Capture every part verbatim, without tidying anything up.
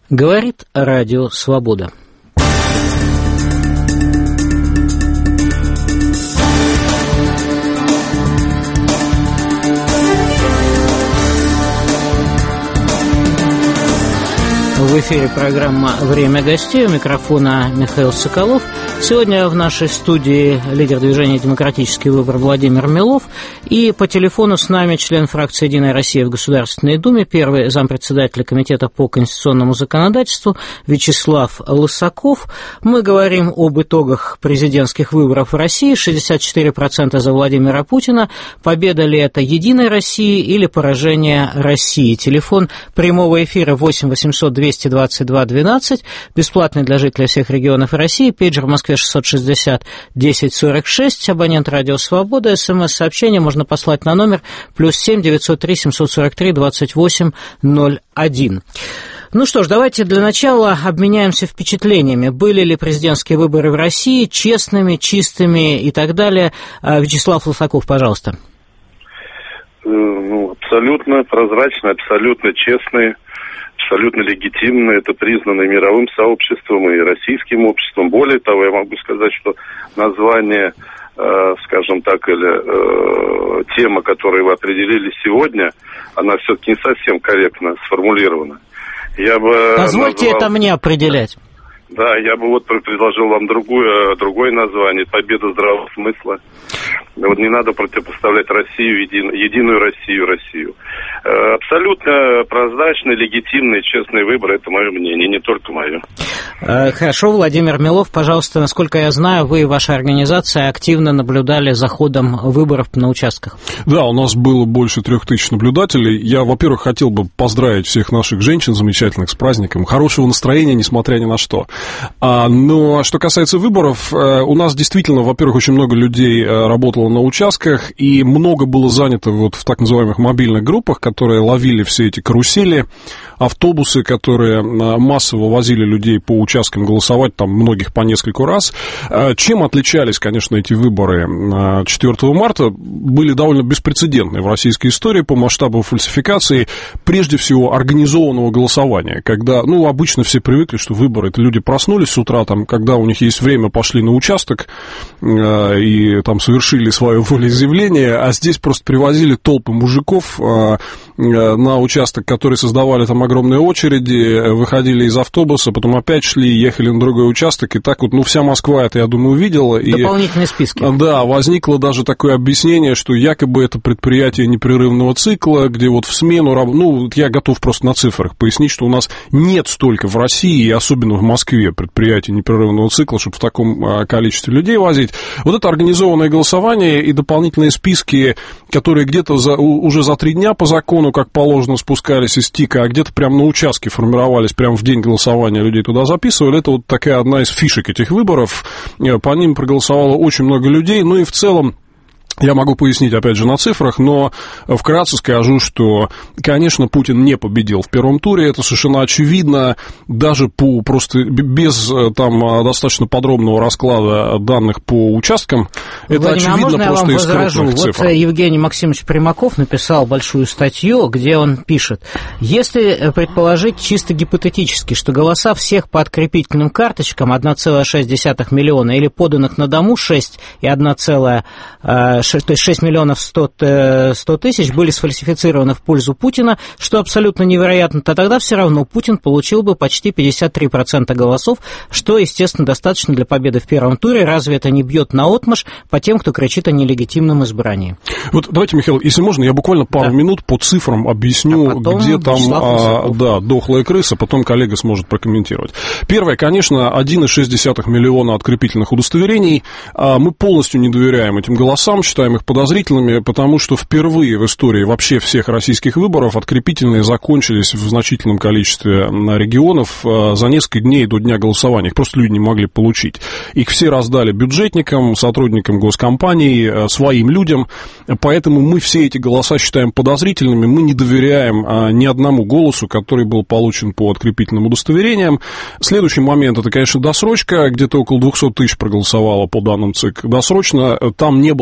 Говорит Радио Свобода. В эфире программа «Время гостей». У микрофона Михаил Соколов. Сегодня в нашей студии лидер движения «Демократический выбор» Владимир Милов. И по телефону с нами член фракции «Единая Россия» в Государственной Думе, первый зампредседателя Комитета по конституционному законодательству Вячеслав Лысаков. Мы говорим об итогах президентских выборов в России. шестьдесят четыре процента за Владимира Путина. Победа ли это «Единой России» или поражение России? Телефон прямого эфира восемь восемьсот двести двадцать два двенадцать, бесплатный для жителей всех регионов России, пейджер в Москве шестьсот шестьдесят десять сорок шесть, абонент Радио Свобода, смс-сообщение можно послать на номер плюс семь девятьсот три семьсот сорок три двадцать восемь ноль один. Ну что ж, давайте для начала обменяемся впечатлениями. Были ли президентские выборы в России честными, чистыми и так далее? Вячеслав Лысаков, пожалуйста. Ну, абсолютно прозрачные, абсолютно честные. Абсолютно легитимно, это признано и мировым сообществом, и российским обществом. Более того, я могу сказать, что название, э, скажем так, или э, тема, которую вы определили сегодня, она все-таки не совсем корректно сформулирована. Я бы Позвольте назвал... это мне определять. Да, я бы вот предложил вам другое, другое название, победа здравого смысла. Вот не надо противопоставлять Россию, един, единую Россию, Россию. Абсолютно прозрачный, легитимный, честный выбор, это мое мнение, не только мое. Хорошо, Владимир Милов, пожалуйста, насколько я знаю, вы и ваша организация активно наблюдали за ходом выборов на участках. Да, у нас было больше трех тысяч наблюдателей. Я, во-первых, хотел бы поздравить всех наших женщин замечательных с праздником, хорошего настроения, несмотря ни на что. А, но что касается выборов, у нас действительно, во-первых, очень много людей работало на участках, и много было занято вот в так называемых мобильных группах, которые ловили все эти карусели, автобусы, которые массово возили людей по участкам голосовать, там многих по нескольку раз. Чем отличались, конечно, эти выборы четвёртого марта? Были довольно беспрецедентные в российской истории по масштабу фальсификации, прежде всего организованного голосования, когда, ну, обычно все привыкли, что выборы, это люди проснулись с утра, там, когда у них есть время, пошли на участок и там совершили свое волеизъявление, а здесь просто привозили толпы мужиков на участок, которые создавали там огромные очереди, выходили из автобуса, потом опять шли, ехали на другой участок, и так вот, ну, вся Москва это, я думаю, видела. Дополнительные и, списки. Да, возникло даже такое объяснение, что якобы это предприятие непрерывного цикла, где вот в смену, ну, я готов просто на цифрах пояснить, что у нас нет столько в России, и особенно в Москве, предприятий непрерывного цикла, чтобы в таком количестве людей возить. Вот это организованное голосование и дополнительные списки, которые где-то за, уже за три дня по закону, как положено, спускались из ТИКа, а где-то прямо на участке формировались, прямо в день голосования людей туда записывали. Это вот такая одна из фишек этих выборов. По ним проголосовало очень много людей. Ну и в целом, я могу пояснить, опять же, на цифрах, но вкратце скажу, что, конечно, Путин не победил в первом туре, это совершенно очевидно, даже по просто без там достаточно подробного расклада данных по участкам, это Владимир, очевидно а просто из крупных цифр. Вот Евгений Максимович Примаков написал большую статью, где он пишет: если предположить чисто гипотетически, что голоса всех по открепительным карточкам один целых шесть десятых миллиона или поданных на дому шесть и один целых то есть шесть миллионов сто тысяч были сфальсифицированы в пользу Путина, что абсолютно невероятно, то тогда все равно Путин получил бы почти пятьдесят три процента голосов, что, естественно, достаточно для победы в первом туре. Разве это не бьет наотмашь по тем, кто кричит о нелегитимном избрании? Вот давайте, Михаил, если можно, я буквально пару да. минут по цифрам объясню, а где там а, да, дохлая крыса, потом коллега сможет прокомментировать. Первое, конечно, один целых шесть десятых миллиона открепительных удостоверений. Мы полностью не доверяем этим голосам, считаем их подозрительными, потому что впервые в истории вообще всех российских выборов открепительные закончились в значительном количестве регионов за несколько дней до дня голосования. Их просто люди не могли получить. Их все раздали бюджетникам, сотрудникам госкомпаний, своим людям, поэтому мы все эти голоса считаем подозрительными, мы не доверяем ни одному голосу, который был получен по открепительным удостоверениям. Следующий момент, это, конечно, досрочка, где-то около двести тысяч проголосовало по данным ЦИК. Досрочно там не было возможности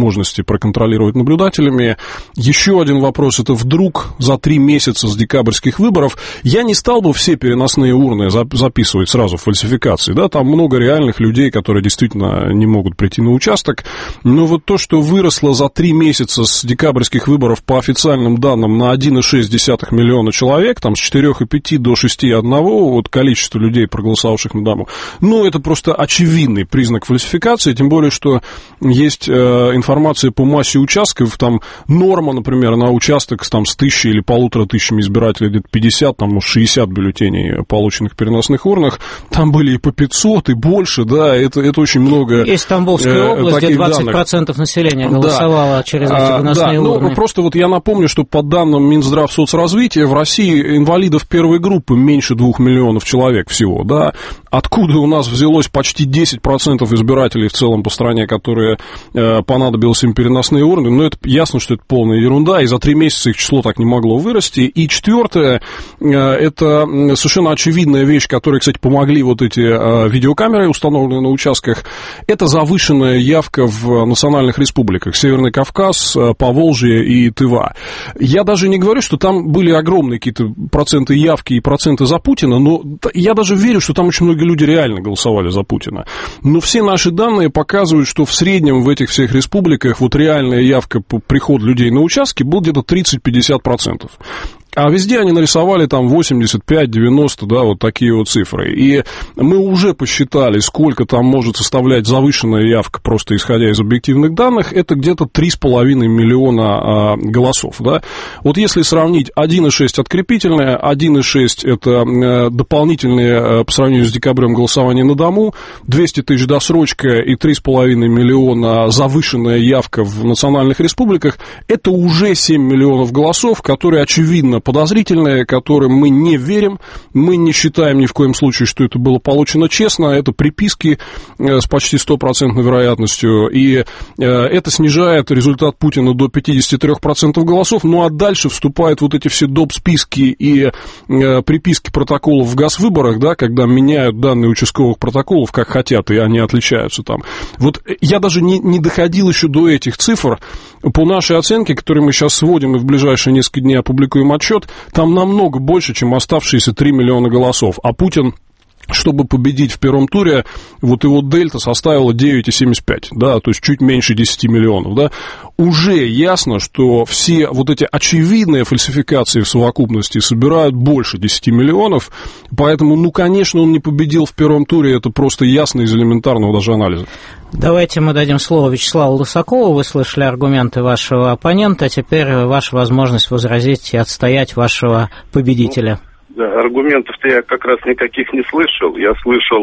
возможности проконтролировать наблюдателями. Еще один вопрос, это вдруг за три месяца с декабрьских выборов я не стал бы все переносные урны записывать сразу в фальсификации, да, там много реальных людей, которые действительно не могут прийти на участок, но вот то, что выросло за три месяца с декабрьских выборов по официальным данным на один целых шесть десятых миллиона человек, там с четырёх целых пяти до шести целых одного вот количество людей, проголосовавших на Дому, ну, это просто очевидный признак фальсификации, тем более, что есть э, информация по массе участков, там норма, например, на участок там, с тысячей или полутора тысячами избирателей, где-то пятьдесят, там, может, шестьдесят бюллетеней, полученных в переносных урнах, там были и по пятьсот, и больше, да, это, это очень много. Есть Тамбовская э, область, где двадцать процентов данных. Населения голосовало да. через эти переносные а, да. урны. Ну, просто вот я напомню, что по данным Минздравсоцразвития в России инвалидов первой группы меньше двух миллионов человек всего, да. Откуда у нас взялось почти десять процентов избирателей в целом по стране, которые э, понадобилось им переносные урны, ну, это ясно, что это полная ерунда, и за три месяца их число так не могло вырасти. И четвертое, э, это совершенно очевидная вещь, которой, кстати, помогли вот эти э, видеокамеры, установленные на участках, это завышенная явка в национальных республиках, Северный Кавказ, э, Поволжье и Тыва. Я даже не говорю, что там были огромные какие-то проценты явки и проценты за Путина, но я даже верю, что там очень многие люди реально голосовали за Путина. Но все наши данные показывают, что в среднем в этих всех республиках вот реальная явка по приходу людей на участки был где-то тридцать-пятьдесят процентов. А везде они нарисовали там восемьдесят пять девяносто, да, вот такие вот цифры. И мы уже посчитали, сколько там может составлять завышенная явка, просто исходя из объективных данных, это где-то три с половиной миллиона а, голосов, да. Вот если сравнить один целых шесть открепительное, один целых шесть это а, дополнительные а, по сравнению с декабрем голосования на дому, двести тысяч досрочка и три с половиной миллиона завышенная явка в национальных республиках, это уже семь миллионов голосов, которые, очевидно, подозрительные, которым мы не верим, мы не считаем ни в коем случае, что это было получено честно, это приписки с почти стопроцентной вероятностью, и это снижает результат Путина до пятьдесят три процента голосов, ну а дальше вступают вот эти все доп. Списки и приписки протоколов в газвыборах, да, когда меняют данные участковых протоколов, как хотят, и они отличаются там. Вот я даже не, не доходил еще до этих цифр. По нашей оценке, которые мы сейчас сводим и в ближайшие несколько дней опубликуем отчет, там намного больше, чем оставшиеся три миллиона голосов. А Путин, чтобы победить в первом туре, вот его дельта составила девять целых семьдесят пять, да, то есть чуть меньше десяти миллионов, да. Уже ясно, что все вот эти очевидные фальсификации в совокупности собирают больше десяти миллионов, поэтому, ну, конечно, он не победил в первом туре, это просто ясно из элементарного даже анализа. Давайте мы дадим слово Вячеславу Лысакову. Вы слышали аргументы вашего оппонента, а теперь ваша возможность возразить и отстоять вашего победителя. Да, аргументов-то я как раз никаких не слышал. Я слышал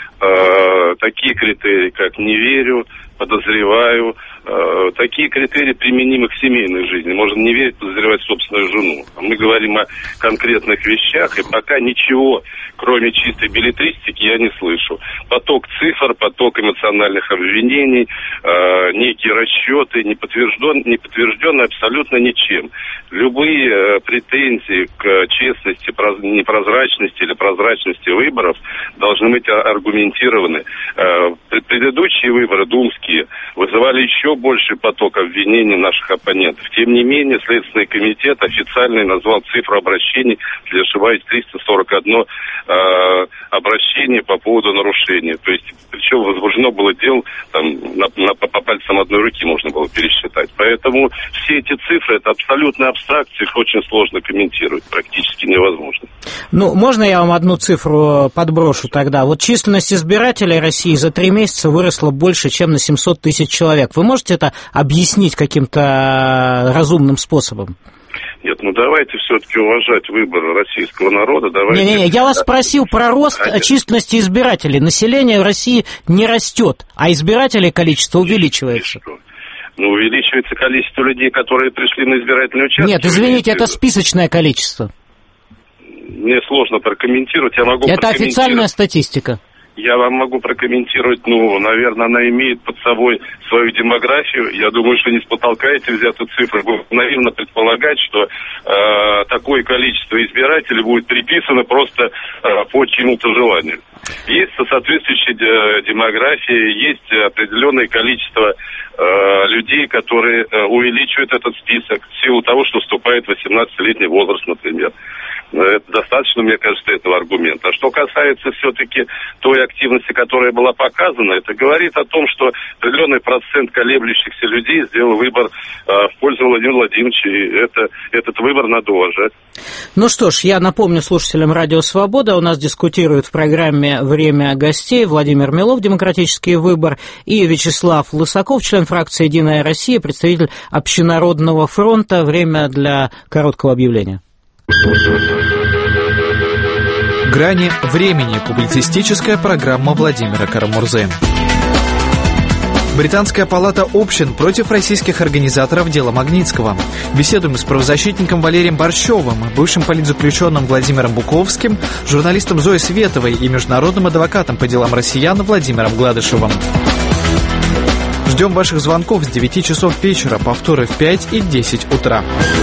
э, такие критерии, как «не верю», «подозреваю». Э, такие критерии применимы к семейной жизни. Можно не верить, подозревать собственную жену. Мы говорим о конкретных вещах, и пока ничего, кроме чистой беллетристики, я не слышу. Поток цифр, поток эмоциональных обвинений, э, некие расчеты, не подтвержден, не подтвержденные абсолютно ничем. Любые э, претензии к честности, проз, непрозрачности или прозрачности выборов должны быть аргументированы. Э, предыдущие выборы, думские, вызывали еще больший поток обвинений наших оппонентов. Тем не менее, Следственный комитет официально назвал цифру обращений, если ошибаюсь, триста сорок одно э, обращение по поводу нарушения. То есть, причем возбуждено было дело, там, на, на, по пальцам одной руки можно было пересчитать. Поэтому все эти цифры, это абсолютная абстракция, их очень сложно комментировать, практически невозможно. Ну, можно я вам одну цифру подброшу тогда? Вот численность избирателей России за три месяца выросла больше, чем на семьсот тысяч человек. Вы можете это объяснить каким-то разумным способом? Нет, ну давайте все-таки уважать выбор российского народа. Давайте... Не-не-не, я вас спросил про рост а численности избирателей. Население в России не растет, а избирателей количество увеличивается. Ну, увеличивается количество людей, которые пришли на избирательный участок. Нет, извините, это списочное количество. Мне сложно прокомментировать. Я могу это официальная статистика. Я вам могу прокомментировать, ну, наверное, она имеет под собой свою демографию. Я думаю, что не с потолка эти взяты цифры. Будет наивно предполагать, что э, такое количество избирателей будет приписано просто э, по чьему-то желанию. Есть соответствующая демография, есть определенное количество э, людей, которые э, увеличивают этот список в силу того, что вступает в восемнадцатилетний возраст, например. Это достаточно, мне кажется, этого аргумента. А что касается все-таки той активности, которая была показана, это говорит о том, что определенный процент колеблющихся людей сделал выбор э, в пользу Владимира Владимировича, и это, этот выбор надо уважать. Ну что ж, я напомню слушателям Радио Свобода, у нас дискутируют в программе «Время гостей» Владимир Милов, «Демократический выбор», и Вячеслав Лысаков, член фракции «Единая Россия», представитель Общенародного фронта. Время для короткого объявления. «Грани времени» – публицистическая программа Владимира Карамурзы. Британская палата общин против российских организаторов дела Магнитского. Беседуем с правозащитником Валерием Борщевым, бывшим политзаключенным Владимиром Буковским, журналистом Зоей Световой и международным адвокатом по делам россиян Владимиром Гладышевым. Ждем ваших звонков с девяти часов вечера, повторы в пять и десять утра.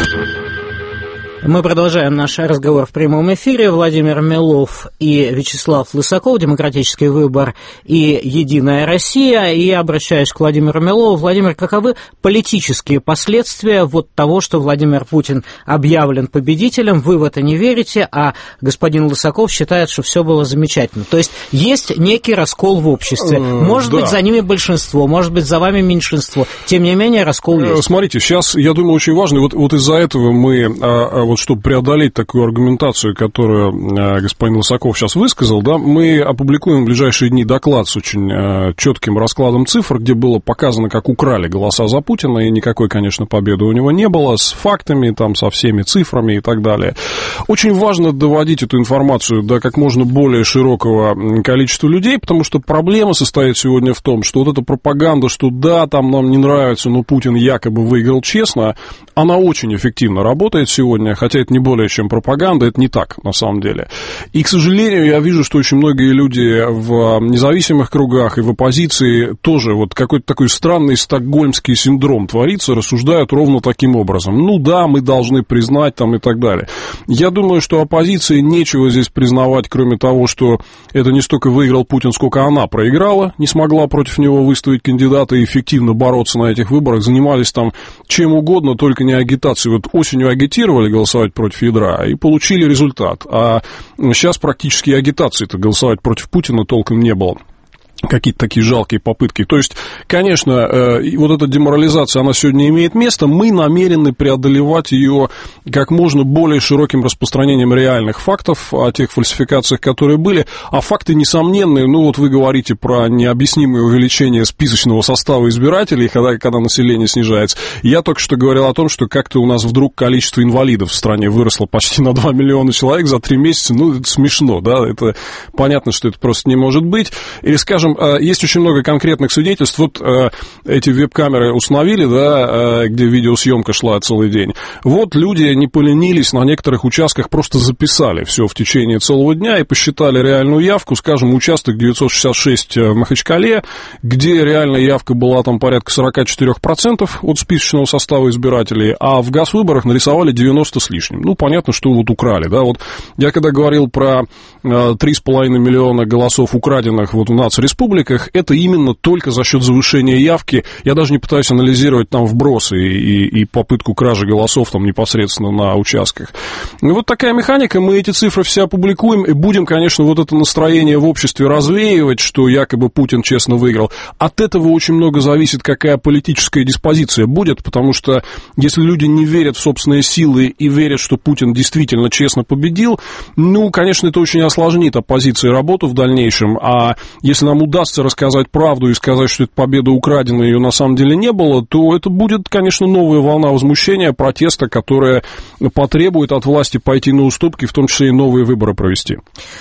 Мы продолжаем наш разговор в прямом эфире. Владимир Милов и Вячеслав Лысаков, «Демократический выбор» и «Единая Россия». И я обращаюсь к Владимиру Милову. Владимир, каковы политические последствия вот того, что Владимир Путин объявлен победителем? Вы в это не верите, а господин Лысаков считает, что все было замечательно. То есть есть некий раскол в обществе. Может да. быть, за ними большинство, может быть, за вами меньшинство. Тем не менее, раскол есть. Смотрите, сейчас, я думаю, очень важно, вот, вот из-за этого мы... Вот чтобы преодолеть такую аргументацию, которую э, господин Лысаков сейчас высказал, да, мы опубликуем в ближайшие дни доклад с очень э, четким раскладом цифр, где было показано, как украли голоса за Путина, и никакой, конечно, победы у него не было, с фактами, там, со всеми цифрами и так далее. Очень важно доводить эту информацию до как можно более широкого количества людей, потому что проблема состоит сегодня в том, что вот эта пропаганда, что да, там нам не нравится, но Путин якобы выиграл честно, она очень эффективно работает сегодня, хотя это не более чем пропаганда, это не так на самом деле. И, к сожалению, я вижу, что очень многие люди в независимых кругах и в оппозиции тоже вот какой-то такой странный стокгольмский синдром творится, рассуждают ровно таким образом. Ну да, мы должны признать там и так далее. Я думаю, что оппозиции нечего здесь признавать, кроме того, что это не столько выиграл Путин, сколько она проиграла, не смогла против него выставить кандидата и эффективно бороться на этих выборах, занимались там чем угодно, только не агитацией. Вот осенью агитировали голосовать против ядра и получили результат. А сейчас практически агитации-то голосовать против Путина толком не было. Какие-то такие жалкие попытки. То есть, конечно, э, вот эта деморализация, она сегодня имеет место. Мы намерены преодолевать ее как можно более широким распространением реальных фактов о тех фальсификациях, которые были. А факты несомненные. Ну, вот вы говорите про необъяснимое увеличение списочного состава избирателей, когда, когда население снижается. Я только что говорил о том, что как-то у нас вдруг количество инвалидов в стране выросло почти на два миллиона человек за три месяца. Ну, это смешно, да? Это понятно, что это просто не может быть. Или, скажем, есть очень много конкретных свидетельств. Вот э, эти веб-камеры установили, да, э, где видеосъемка шла целый день. Вот люди не поленились, на некоторых участках просто записали все в течение целого дня и посчитали реальную явку. Скажем, участок девятьсот шестьдесят шесть в Махачкале, где реальная явка была там порядка сорок четыре процента от списочного состава избирателей, а в Госвыборах нарисовали девяносто с лишним. Ну, понятно, что вот украли, да. Вот я когда говорил про э, три с половиной миллиона голосов украденных вот у нацреспублик, это именно только за счет завышения явки. Я даже не пытаюсь анализировать там вбросы и, и, и попытку кражи голосов там непосредственно на участках. И вот такая механика, мы эти цифры все опубликуем и будем, конечно, вот это настроение в обществе развеивать, что якобы Путин честно выиграл. От этого очень много зависит, какая политическая диспозиция будет, потому что если люди не верят в собственные силы и верят, что Путин действительно честно победил, ну, конечно, это очень осложнит оппозиции работу в дальнейшем, а если нам удастся рассказать правду и сказать, что эта победа украдена, ее на самом деле не было, то это будет, конечно, новая волна возмущения, протеста, которая потребует от власти пойти на уступки, в том числе и новые выборы провести.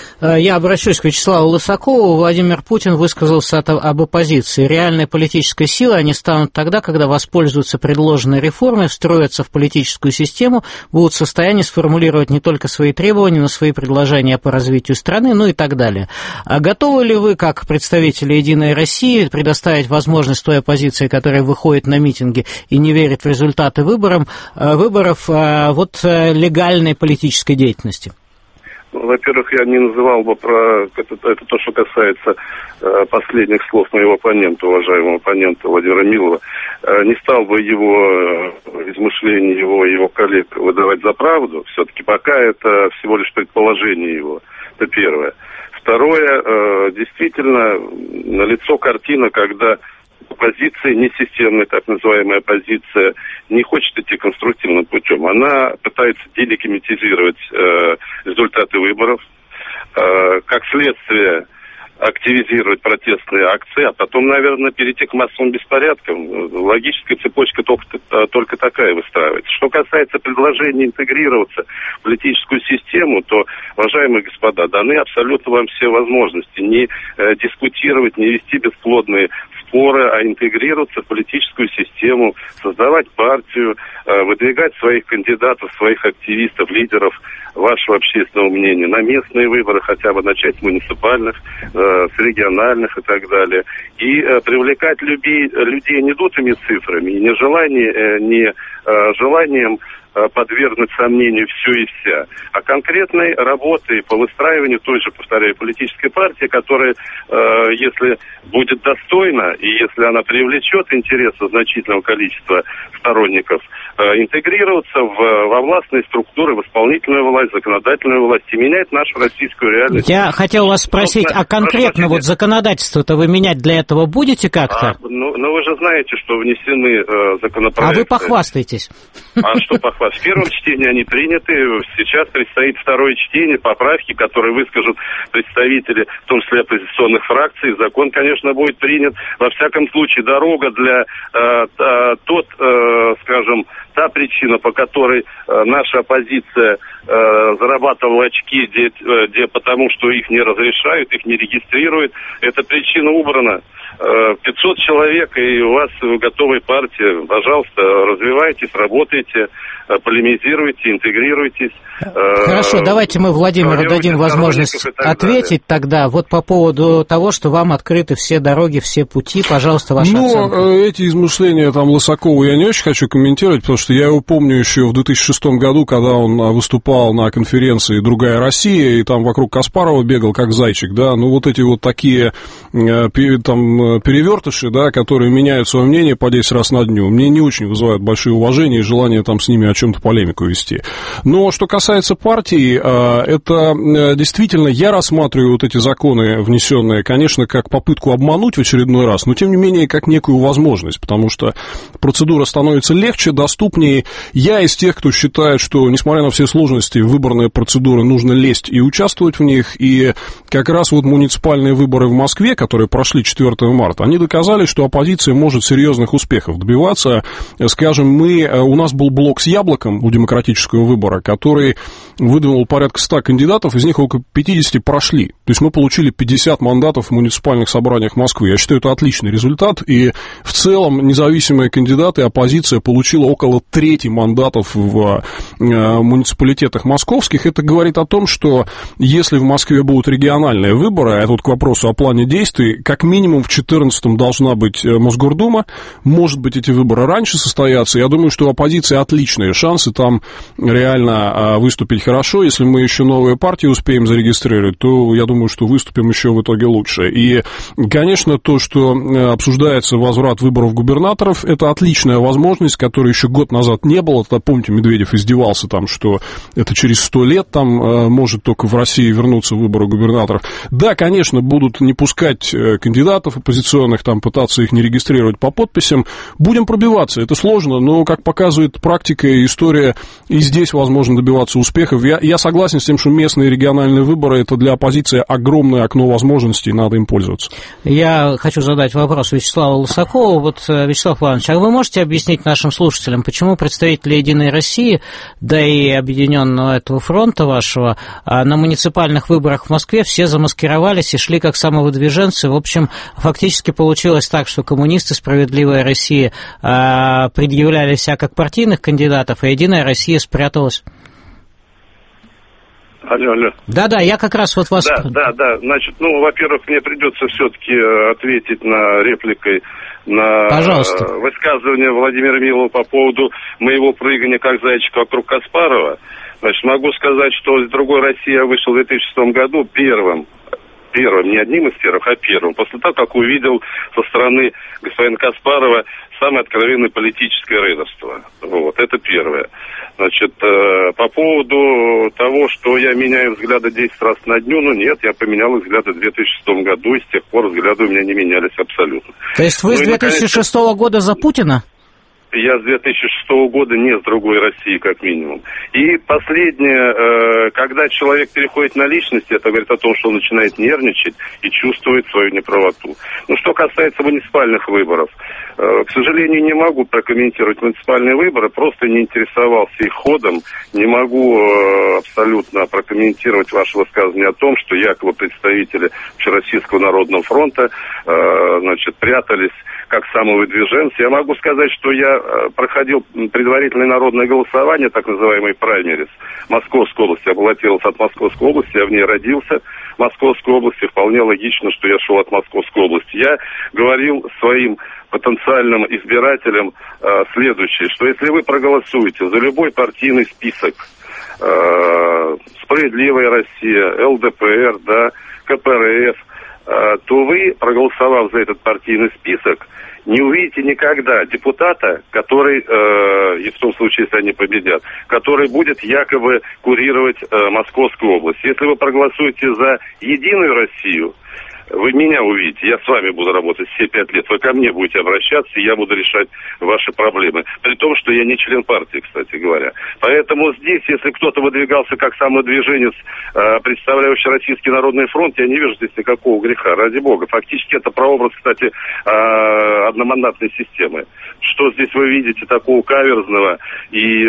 Я обращусь к Вячеславу Лысакову. Владимир Путин высказался об оппозиции. Реальной политической силой они станут тогда, когда воспользуются предложенной реформой, встроятся в политическую систему, будут в состоянии сформулировать не только свои требования, но и свои предложения по развитию страны, ну и так далее. А готовы ли вы, как представители «Единой России», предоставить возможность той оппозиции, которая выходит на митинги и не верит в результаты выборов, выборов вот легальной политической деятельности? Во-первых, я не называл бы про... Это, это то, что касается э, последних слов моего оппонента, уважаемого оппонента Владимира Милова. Э, не стал бы его э, измышления, его, его коллег выдавать за правду. Все-таки пока это всего лишь предположение его. Это первое. Второе, э, действительно, налицо картина, когда оппозиция, несистемная так называемая оппозиция, не хочет идти конструктивным путем. Она пытается делегитимизировать э, результаты выборов, э, как следствие активизировать протестные акции, а потом, наверное, перейти к массовым беспорядкам. Логическая цепочка только, только такая выстраивается. Что касается предложения интегрироваться в политическую систему, то, уважаемые господа, даны абсолютно вам все возможности не э, дискутировать, не вести бесплодные споры, а интегрироваться в политическую систему, создавать партию, э, выдвигать своих кандидатов, своих активистов, лидеров вашего общественного мнения на местные выборы, хотя бы начать с муниципальных, э, с региональных и так далее. И э, привлекать людей, людей не дутыми цифрами, не, желание, э, не э, желанием э, подвергнуть сомнению все и вся, а конкретной работой по выстраиванию той же, повторяю, политической партии, которая, э, если будет достойна и если она привлечет интересы значительного количества сторонников, э, интегрироваться в, во властные структуры, в исполнительную власть, законодательную власть и менять нашу российскую реальность. Я хотел вас спросить, а конкретно вот законодательство-то вы менять для этого будете как-то? А, ну, ну, вы же знаете, что внесены э, законопроекты. А вы похвастаетесь. А что похвастать? В первом чтении они приняты, сейчас предстоит второе чтение, поправки, которые выскажут представители, в том числе оппозиционных фракций. Закон, конечно, будет принят. Во всяком случае, дорога для э, э, тот, э, скажем, та причина, по которой э, наша оппозиция э, зарабатывала очки, где, э, где потому что их не разрешают, их не регистрируют, эта причина убрана. пятьсот человек, и у вас готовая партия. Пожалуйста, развивайтесь, работайте, полемизируйте, интегрируйтесь. Хорошо, давайте мы Владимиру дадим возможность ответить тогда вот по поводу того, что вам открыты все дороги, все пути. Пожалуйста, ваша ну, оценка. Ну, эти измышления там Лысакова я не очень хочу комментировать, потому что я его помню еще в две тысячи шестом году, когда он выступал на конференции «Другая Россия», и там вокруг Каспарова бегал как зайчик, да, ну вот эти вот такие там перевертыши, да, которые меняют свое мнение по десять раз на дню, мне не очень вызывают большое уважение и желание там с ними о чем-то полемику вести. Но что касается партии, это действительно, я рассматриваю вот эти законы внесенные, конечно, как попытку обмануть в очередной раз, но тем не менее как некую возможность, потому что процедура становится легче, доступнее. Я из тех, кто считает, что, несмотря на все сложности выборной процедуры, нужно лезть и участвовать в них, и как раз вот муниципальные выборы в Москве, которые прошли четвёртого марта, они доказали, что оппозиция может серьезных успехов добиваться. Скажем, мы, у нас был блок с яблоком у демократического выбора, который выдвинул порядка ста кандидатов, из них около пятьдесят прошли. То есть мы получили пятьдесят мандатов в муниципальных собраниях Москвы. Я считаю, это отличный результат, и в целом независимые кандидаты, оппозиция получила около трети мандатов в муниципалитетах московских. Это говорит о том, что если в Москве будут региональные выборы, а это вот к вопросу о плане действий, как минимум в две тысячи четырнадцатом должна быть Мосгордума, может быть, эти выборы раньше состоятся. Я думаю, что у оппозиции отличные шансы там реально выступить хорошо. Если мы еще новые партии успеем зарегистрировать, то я думаю, что выступим еще в итоге лучше. И, конечно, то, что обсуждается возврат выборов губернаторов, это отличная возможность, которой еще год назад не было. Тогда, помните, Медведев издевался там, что это через сто лет там может только в России вернуться выборы губернаторов. Да, конечно, будут не пускать кандидатов оппозиционных, там пытаться их не регистрировать по подписям. Будем пробиваться. Это сложно, но, как показывает практика и история, и здесь возможно добиваться успехов. Я, я согласен с тем, что местные и региональные выборы — это для оппозиции огромное окно возможностей, надо им пользоваться. Я хочу задать вопрос Вячеславу Лысакову. Вот, Вячеслав Иванович, а вы можете объяснить нашим слушателям, почему представители «Единой России», да и Объединенного этого фронта вашего, на муниципальных выборах в Москве все замаскировались и шли как самовыдвиженцы? В общем, фактически получилось так, что коммунисты, «Справедливая Россия» предъявляли себя как партийных кандидатов, а «Единая Россия» спряталась. Алло, алло. Да-да, я как раз вот вас... Да, да, да. Значит, ну, во-первых, мне придется все-таки ответить на репликой на Пожалуйста. высказывание Владимира Милова по поводу моего прыгания как зайчика вокруг Каспарова. Значит, могу сказать, что из «Другой России» я вышел в две тысячи шестом году первым. Первым, не одним из первых, а первым. После того, как увидел со стороны господина Каспарова самое откровенное политическое рейдерство. Вот, это первое. Значит, э, по поводу того, что я меняю взгляды десять раз на дню, ну нет, я поменял их взгляды в две тысячи шестом году, и с тех пор взгляды у меня не менялись абсолютно. То есть вы ну, с две тысячи шестого года за Путина? Я с две тысячи шестого года не с «Другой России», как минимум. И последнее, когда человек переходит на личность, это говорит о том, что он начинает нервничать и чувствует свою неправоту. Ну, что касается муниципальных выборов, к сожалению, не могу прокомментировать муниципальные выборы, просто не интересовался их ходом, не могу абсолютно прокомментировать ваше высказывание о том, что якобы представители Общероссийского народного фронта, значит, прятались как самовыдвиженцы. Я могу сказать, что я проходил предварительное народное голосование, так называемый праймерис, Московской области. Я баллотировался от Московской области, я в ней родился. В Московской области вполне логично, что я шел от Московской области. Я говорил своим потенциальным избирателям э, следующее, что если вы проголосуете за любой партийный список, э, «Справедливая Россия», эл дэ пэ эр, да, ка пэ эр эф, э, то вы, проголосовав за этот партийный список, не увидите никогда депутата, который, э, и в том случае, если они победят, который будет якобы курировать э, Московскую область. Если вы проголосуете за «Единую Россию», вы меня увидите, я с вами буду работать все пять лет, вы ко мне будете обращаться, и я буду решать ваши проблемы. При том, что я не член партии, кстати говоря. Поэтому здесь, если кто-то выдвигался как самодвиженец, представляющий Российский народный фронт, я не вижу здесь никакого греха, ради бога. Фактически это прообраз, кстати, одномандатной системы. Что здесь вы видите такого каверзного и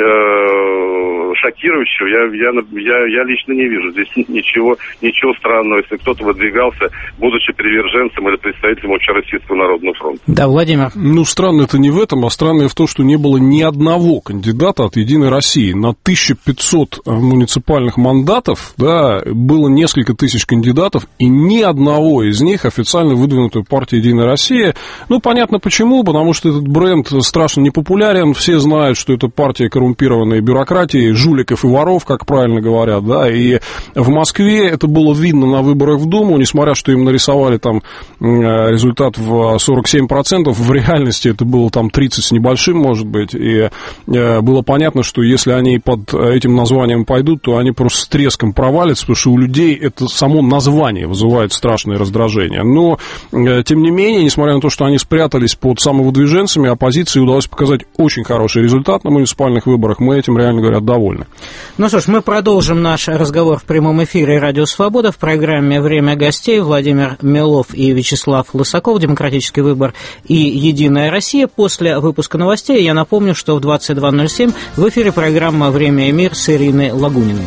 шокирующего, я, я, я, я лично не вижу. Здесь ничего, ничего странного, если кто-то выдвигался, будучи приверженцем или представителем Общероссийского народного фронта. Да, Владимир. Ну, странно это не в этом, а странно в том, что не было ни одного кандидата от «Единой России». На тысяча пятьсот муниципальных мандатов, да, было несколько тысяч кандидатов, и ни одного из них официально выдвинутой партией «Единая Россия». Ну, понятно почему, потому что этот бренд страшно непопулярен, все знают, что это партия коррумпированной бюрократии, жуликов и воров, как правильно говорят, да, и в Москве это было видно на выборах в Думу, несмотря что им нарисовали там результат в сорок семь процентов, в реальности это было там тридцать с небольшим, может быть, и было понятно, что если они под этим названием пойдут, то они просто с треском провалятся, потому что у людей это само название вызывает страшное раздражение. Но, тем не менее, несмотря на то, что они спрятались под самовыдвиженцами, оппозиции удалось показать очень хороший результат на муниципальных выборах, мы этим, реально говоря, довольны. Ну что ж, мы продолжим наш разговор в прямом эфире «Радио Свобода» в программе «Время гостей». Владимир Мелов и Вячеслав Лысаков, «Демократический выбор» и «Единая Россия». После выпуска новостей я напомню, что в двадцать два ноль семь в эфире программа «Время и мир» с Ириной Лагуниной.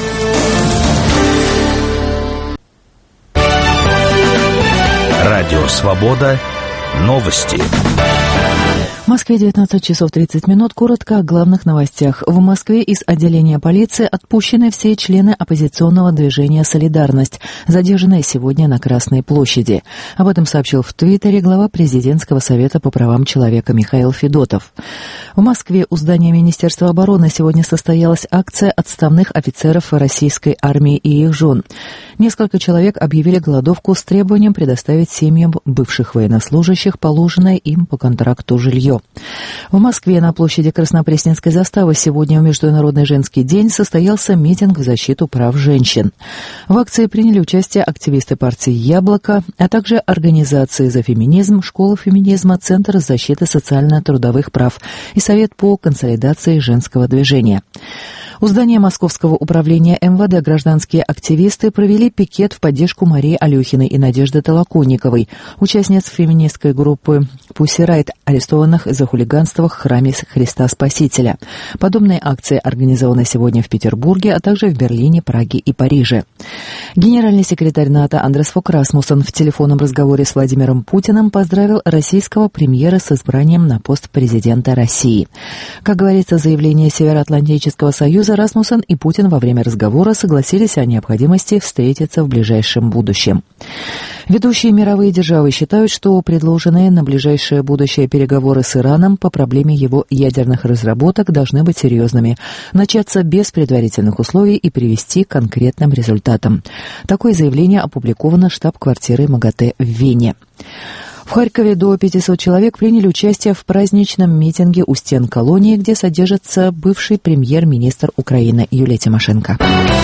Радио «Свобода». Новости. В Москве девятнадцать часов тридцать минут. Коротко о главных новостях. В Москве из отделения полиции отпущены все члены оппозиционного движения «Солидарность», задержанные сегодня на Красной площади. Об этом сообщил в Твиттере глава Президентского совета по правам человека Михаил Федотов. В Москве у здания Министерства обороны сегодня состоялась акция отставных офицеров российской армии и их жен. Несколько человек объявили голодовку с требованием предоставить семьям бывших военнослужащих положенное им по контракту жилье. В Москве на площади Краснопресненской заставы сегодня в Международный женский день состоялся митинг в защиту прав женщин. В акции приняли участие активисты партии «Яблоко», а также организации «За феминизм», «Школа феминизма», Центр защиты социально-трудовых прав и Совет по консолидации женского движения. У здания Московского управления эм вэ дэ гражданские активисты провели пикет в поддержку Марии Алехиной и Надежды Толоконниковой, участниц феминистской группы «Пусси Райт», арестованных за хулиганство в храме Христа Спасителя. Подобные акции организованы сегодня в Петербурге, а также в Берлине, Праге и Париже. Генеральный секретарь НАТО Андреас Фок Расмуссен в телефонном разговоре с Владимиром Путиным поздравил российского премьера с избранием на пост президента России. Как говорится в заявлении Североатлантического союза, Расмуссен и Путин во время разговора согласились о необходимости встретиться в ближайшем будущем. Ведущие мировые державы считают, что предложенные на ближайшее будущее переговоры с Ираном по проблеме его ядерных разработок должны быть серьезными, начаться без предварительных условий и привести к конкретным результатам. Такое заявление опубликовано штаб-квартирой МАГАТЭ в Вене. В Харькове до пятисот человек приняли участие в праздничном митинге у стен колонии, где содержится бывший премьер-министр Украины Юлия Тимошенко.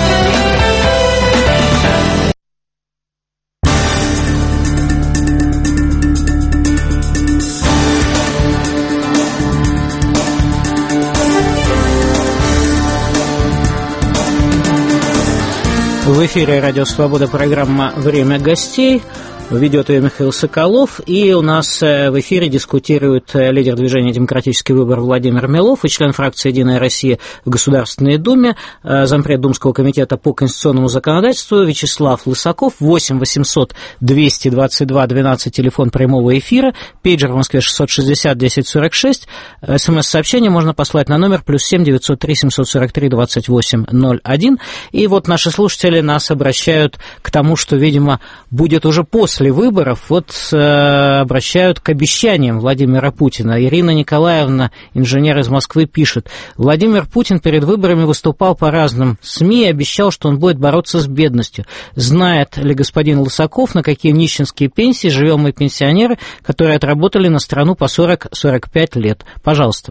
В эфире «Радио Свобода», программа «Время гостей». Ведет ее Михаил Соколов, и у нас в эфире дискутирует лидер движения «Демократический выбор» Владимир Милов и член фракции «Единая Россия» в Государственной Думе, зампред Думского комитета по конституционному законодательству Вячеслав Лысаков. Восемь восемьсот двести двадцать два двенадцать, телефон прямого эфира, пейджер в Москве шестьсот шестьдесят десять сорок шесть, смс-сообщение можно послать на номер плюс семь девятьсот три семьсот сорок три двадцать восемь ноль один. И вот наши слушатели нас обращают к тому, что, видимо, будет уже после После выборов вот э, обращают к обещаниям Владимира Путина. Ирина Николаевна, инженер из Москвы, пишет: Владимир Путин перед выборами выступал по разным СМИ и обещал, что он будет бороться с бедностью. Знает ли господин Лысаков, на какие нищенские пенсии живем мы, пенсионеры, которые отработали на страну по сорок - сорок пять лет? Пожалуйста.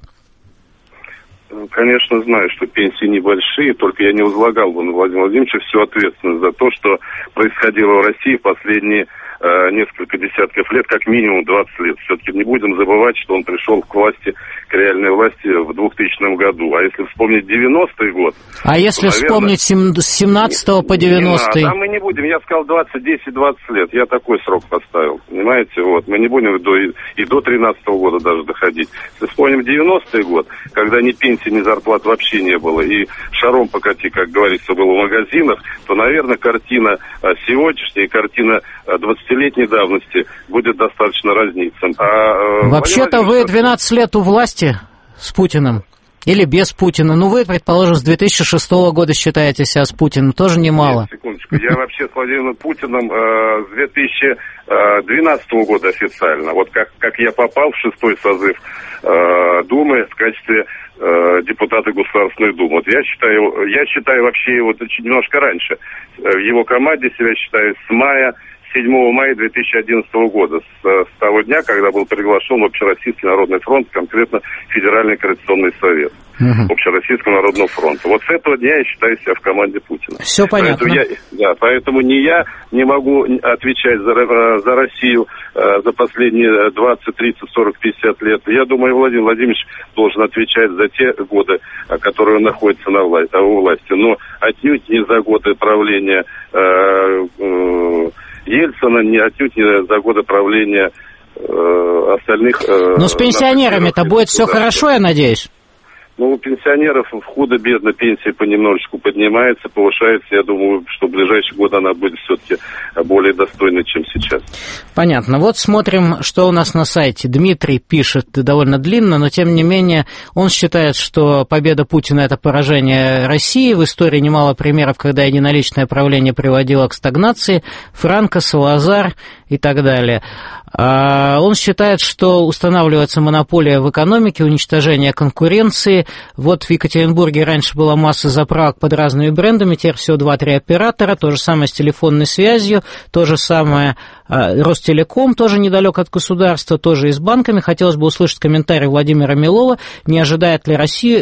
Конечно, знаю, что пенсии небольшие, только я не возлагал бы на Владимира Владимировича всю ответственность за то, что происходило в России в последние э, несколько десятков лет, как минимум двадцать лет. Все-таки не будем забывать, что он пришел к власти, к реальной власти в двухтысячном году. А если вспомнить девяностый год... А если то, наверное, вспомнить с семнадцатого по девяностый? А мы не будем, я сказал двадцать, десять, двадцать лет. Я такой срок поставил, понимаете? Вот. Мы не будем до, и до тринадцатого года даже доходить. Если вспомним девяностый год, когда ни пенсии, ни зарплат вообще не было, и шаром покати, как говорится, было в магазинах, то, наверное, картина сегодняшняя, картина двадцатилетней давности будет достаточно разниться. А, вообще-то вы двенадцать лет у власти с Путиным. Или без Путина. Ну, вы, предположим, с две тысячи шестого года считаете себя с Путиным. Тоже немало. Нет, секундочку. Я вообще с Владимиром Путиным э, с две тысячи двенадцатого года официально. Вот как, как я попал в шестой созыв э, Думы в качестве э, депутата Государственной Думы. Вот я считаю, я считаю вообще его немножко раньше. В его команде себя считаю с мая, седьмого мая две тысячи одиннадцатого года, с, с того дня, когда был приглашен Общероссийский народный фронт, конкретно Федеральный координационный совет uh-huh. Общероссийского народного фронта. Вот с этого дня я считаю себя в команде Путина. Все понятно. Поэтому, я, да, поэтому ни я не могу отвечать за, за Россию за последние двадцать, тридцать, сорок, пятьдесят лет. Я думаю, Владимир Владимирович должен отвечать за те годы, которые он находится на власти, у власти. Но отнюдь не за годы правления э, э, Ельцина, не отнюдь не за годы правления э, остальных... Э, Но с пенсионерами-то будет все хорошо, я надеюсь? Ну, у пенсионеров худо-бедно пенсия понемножечку поднимается, повышается. Я думаю, что в ближайшие годы она будет все-таки более достойной, чем сейчас. Понятно. Вот смотрим, что у нас на сайте. Дмитрий пишет довольно длинно, но тем не менее он считает, что победа Путина – это поражение России. В истории немало примеров, когда единоличное правление приводило к стагнации. Франко, Салазар и так далее. Он считает, что устанавливается монополия в экономике, уничтожение конкуренции. Вот в Екатеринбурге раньше была масса заправок под разными брендами, теперь всего два-три оператора, то же самое с телефонной связью, то же самое Ростелеком, тоже недалек от государства, тоже и с банками. Хотелось бы услышать комментарий Владимира Милова, не ожидает ли Россия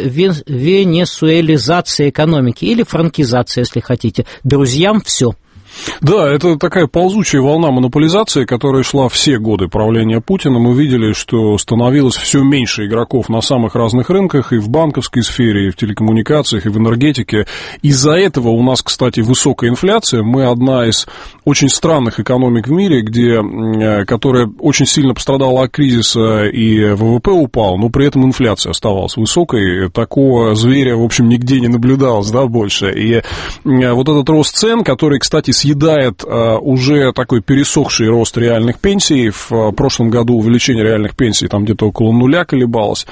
венесуэлизации экономики или франкизации, если хотите. Друзьям все. Да, это такая ползучая волна монополизации, которая шла все годы правления Путина. Мы видели, что становилось все меньше игроков на самых разных рынках, и в банковской сфере, и в телекоммуникациях, и в энергетике. Из-за этого у нас, кстати, высокая инфляция. Мы одна из очень странных экономик в мире, где, которая очень сильно пострадала от кризиса, и ВВП упал, но при этом инфляция оставалась высокой. Такого зверя, в общем, нигде не наблюдалось, да, больше. И вот этот рост цен, который, кстати, с съедает э, уже такой пересохший рост реальных пенсий. В э, прошлом году увеличение реальных пенсий там где-то около нуля колебалось.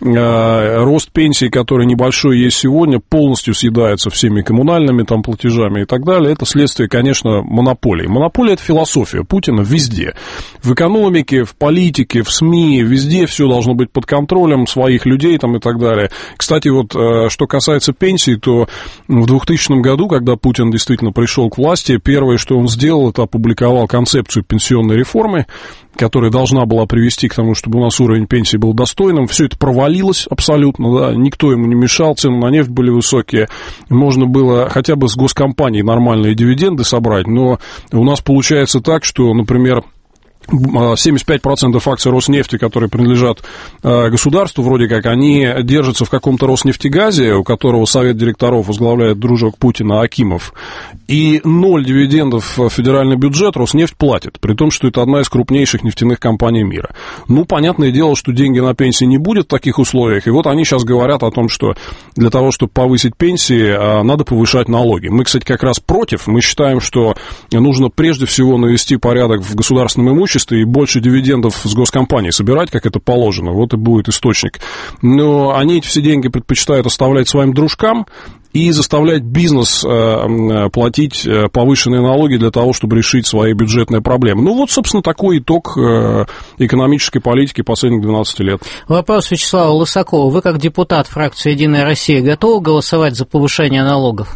Э, рост пенсий, который небольшой есть сегодня, полностью съедается всеми коммунальными там платежами и так далее. Это следствие, конечно, монополии. Монополия – это философия Путина везде. В экономике, в политике, в СМИ, везде все должно быть под контролем своих людей там и так далее. Кстати, вот что касается пенсий, то в двухтысячном году, когда Путин действительно пришел к власти, первое, что он сделал, это опубликовал концепцию пенсионной реформы, которая должна была привести к тому, чтобы у нас уровень пенсии был достойным. Все это провалилось абсолютно, да, никто ему не мешал, цены на нефть были высокие, можно было хотя бы с госкомпаний нормальные дивиденды собрать, но у нас получается так, что, например, семьдесят пять процентов акций Роснефти, которые принадлежат э, государству, вроде как, они держатся в каком-то Роснефтегазе, у которого совет директоров возглавляет дружок Путина Акимов, и ноль дивидендов в федеральный бюджет Роснефть платит, при том, что это одна из крупнейших нефтяных компаний мира. Ну, понятное дело, что деньги на пенсии не будет в таких условиях, и вот они сейчас говорят о том, что для того, чтобы повысить пенсии, э, надо повышать налоги. Мы, кстати, как раз против, мы считаем, что нужно прежде всего навести порядок в государственном имуществе, и больше дивидендов с госкомпаний собирать, как это положено, вот и будет источник. Но они эти все деньги предпочитают оставлять своим дружкам и заставлять бизнес э, платить повышенные налоги для того, чтобы решить свои бюджетные проблемы. Ну вот, собственно, такой итог э, экономической политики последних двенадцати лет. Вопрос Вячеслава Лысакова. Вы, как депутат фракции «Единая Россия», готовы голосовать за повышение налогов?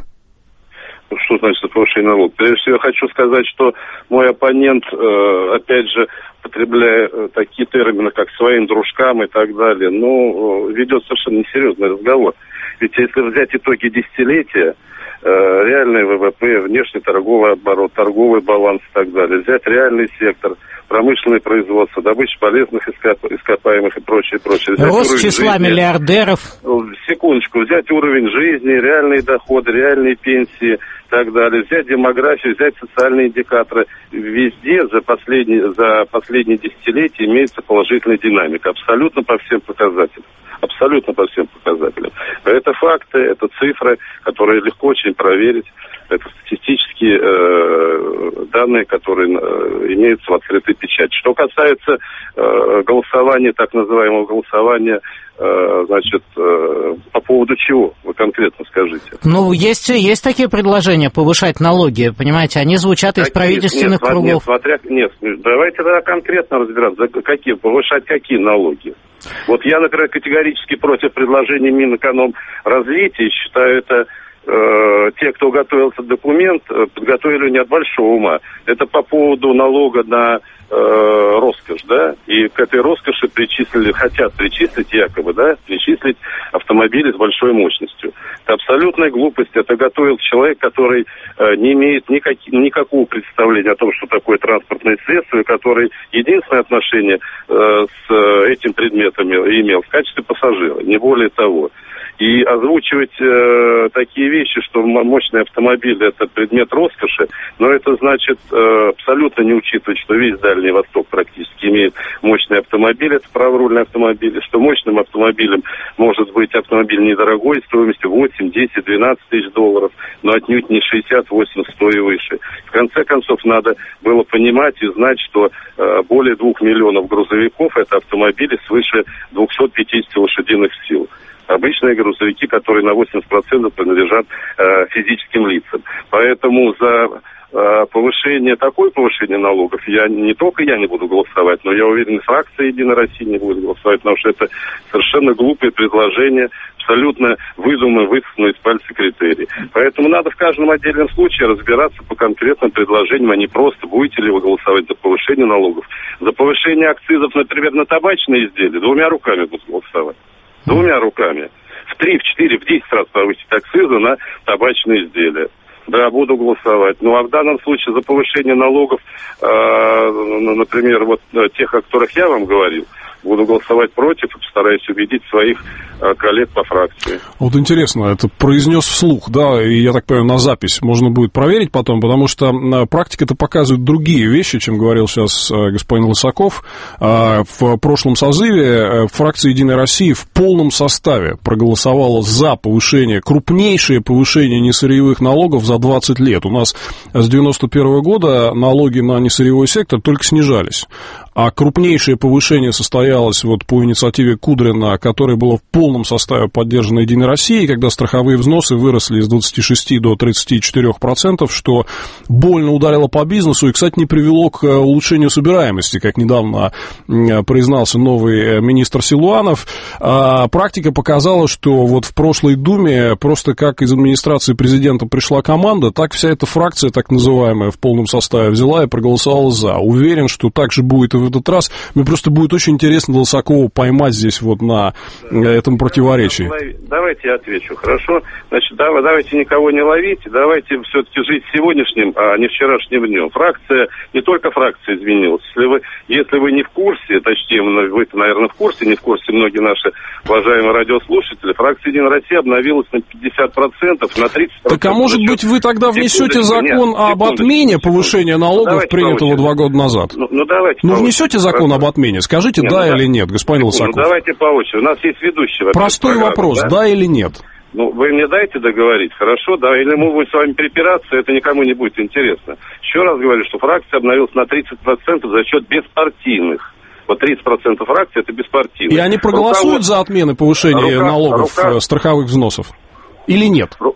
Что значит повышение налогов? Прежде всего, я хочу сказать, что мой оппонент, опять же, потребляя такие термины, как своим дружкам и так далее, ну, ведет совершенно несерьезный разговор. Ведь если взять итоги десятилетия, реальный ВВП, внешний торговый оборот, торговый баланс и так далее, взять реальный сектор, промышленное производство, добыча полезных ископаемых и прочее, прочее. Рост числа жизни, миллиардеров. Секундочку, взять уровень жизни, реальные доходы, реальные пенсии и так далее, взять демографию, взять социальные индикаторы. Везде за последние, за последние десятилетия имеется положительная динамика, абсолютно по всем показателям. Абсолютно по всем показателям. Это факты, это цифры, которые легко очень проверить. Это статистические э, данные, которые э, имеются в открытой печати. Что касается э, голосования, так называемого голосования, э, значит, э, по поводу чего вы конкретно скажите? Ну, есть, есть такие предложения повышать налоги, понимаете, они звучат из какие? правительственных нет, кругов. Нет, смотря, нет, давайте тогда конкретно разбираться, какие, повышать какие налоги. Вот я, например, категорически против предложения Минэкономразвития, считаю это... Те, кто готовил этот документ, подготовили не от большого ума. Это по поводу налога на э, роскошь, да, и к этой роскоши причислили, хотят причислить якобы, да, причислить автомобили с большой мощностью. Это абсолютная глупость, это готовил человек, который э, не имеет никак, никакого представления о том, что такое транспортное средство, и который единственное отношение э, с этим предметом имел в качестве пассажира, не более того. И озвучивать э, такие вещи, что мощный автомобиль – это предмет роскоши, но это значит э, абсолютно не учитывать, что весь Дальний Восток практически имеет мощный автомобиль, это праворульный автомобиль, что мощным автомобилем может быть автомобиль недорогой, стоимостью восемь, десять, двенадцать тысяч долларов, но отнюдь не шестьдесят, восемьдесят, сто и выше. В конце концов, надо было понимать и знать, что э, более двух миллионов грузовиков – это автомобили свыше двухсот пятидесяти лошадиных сил. Обычные грузовики, которые на восемьдесят процентов принадлежат э, физическим лицам. Поэтому за э, повышение, такое повышение налогов, я не только я не буду голосовать, но я уверен, фракция «Единой России» не будет голосовать, потому что это совершенно глупые предложения, абсолютно выдуманные, высосанные из пальца критерии. Поэтому надо в каждом отдельном случае разбираться по конкретным предложениям, а не просто будете ли вы голосовать за повышение налогов. За повышение акцизов, например, на табачные изделия двумя руками буду голосовать. Двумя руками. В три, в четыре, в десять раз повысить акцизы на табачные изделия. Да, буду голосовать. Ну, а в данном случае за повышение налогов, э, например, вот тех, о которых я вам говорил, буду голосовать против и постараюсь убедить своих э, коллег по фракции. Вот интересно, это произнес вслух, да, и я так понимаю, на запись можно будет проверить потом, потому что практика-то показывает другие вещи, чем говорил сейчас господин Лысаков. В прошлом созыве фракция «Единая Россия» в полном составе проголосовала за повышение, крупнейшее повышение несырьевых налогов за двадцать лет. У нас с девяносто первого года налоги на несырьевой сектор только снижались. А крупнейшее повышение состоялось вот по инициативе Кудрина, которое было в полном составе поддержано «Единой Россией», когда страховые взносы выросли с двадцати шести до тридцати четырёх процентов, что больно ударило по бизнесу и, кстати, не привело к улучшению собираемости, как недавно признался новый министр Силуанов. А практика показала, что вот в прошлой Думе просто как из администрации президента пришла команда, так вся эта фракция, так называемая, в полном составе взяла и проголосовала за. Уверен, что так же будет и в этот раз. Мне просто будет очень интересно Лысакова поймать здесь вот на этом противоречии. Давайте я отвечу, хорошо? Значит, давайте никого не ловить, давайте все-таки жить сегодняшним, а не вчерашним днем. Фракция, не только фракция изменилась. Если вы, если вы не в курсе, точнее, вы-то, наверное, в курсе, не в курсе многие наши уважаемые радиослушатели, фракция «Единая Россия» обновилась на пятьдесят процентов, на тридцать процентов. Так а может быть вы тогда внесете закон нет, об отмене повышения налогов, ну, принятого два года назад? Ну, ну давайте. Ну, внесете закон об отмене? Скажите, нет, да ну, или да. нет, господин Лысаков? Ну, давайте по очереди. У нас есть ведущий. Простой вопрос, да? да или нет? Ну, вы мне дайте договорить, хорошо, да, или мы будем с вами перепираться, это никому не будет интересно. Еще раз говорю, что фракция обновилась на тридцать процентов за счет беспартийных. Вот тридцать процентов фракции это беспартийные. И они проголосуют Руковод... за отмены повышения рука, налогов, рука... страховых взносов? Или нет? Ру...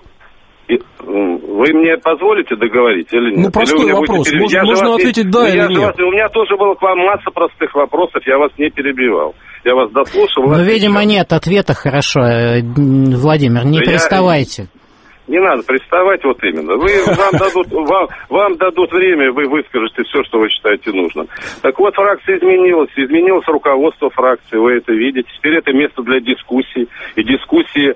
Вы мне позволите договорить или нет? Ну, простой вопрос. Переб... Можно, можно ответить да или нет. Вас... У меня тоже было к вам масса простых вопросов, я вас не перебивал. Я вас дослушал. Но, видимо, нет ответа, хорошо. Владимир, не да приставайте. Я... Не надо приставать, вот именно. Вы, вам, дадут, вам, вам дадут время, вы выскажете все, что вы считаете нужным. Так вот, фракция изменилась, изменилось руководство фракции, вы это видите. Теперь это место для дискуссий, и дискуссии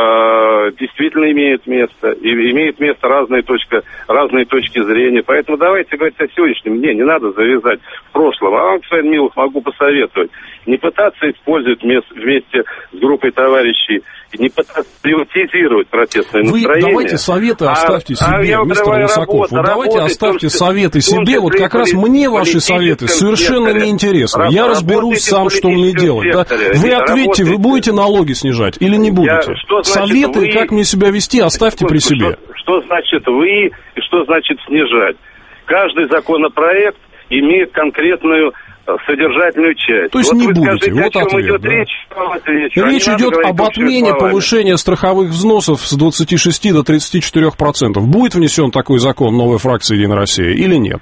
э, действительно имеют место, и имеют место разные точки, разные точки зрения. Поэтому давайте говорить о сегодняшнем дне, не надо завязать в прошлом. А вам, господин Милов, могу посоветовать не пытаться использовать вместе с группой товарищей, не пытаться приватизировать протестное настроение. Вы давайте советы оставьте а, себе, а мистер Лысаков. Вот давайте оставьте советы себе. Вот как раз мне ваши советы совершенно неинтересны. Я разберусь сам, что мне делать. Да? Вы ответьте, вы будете налоги снижать или не будете? Я, советы, вы... как мне себя вести, оставьте при себе. Что, что значит вы и что значит снижать? Каждый законопроект имеет конкретную содержательную часть. То есть вот не будете, скажите, вот ответ. Идет да. речь, отвечу. Речь а идет об отмене повышения страховых взносов с двадцати шести до тридцати четырёх процентов. Будет внесен такой закон новой фракции «Единая Россия» или нет?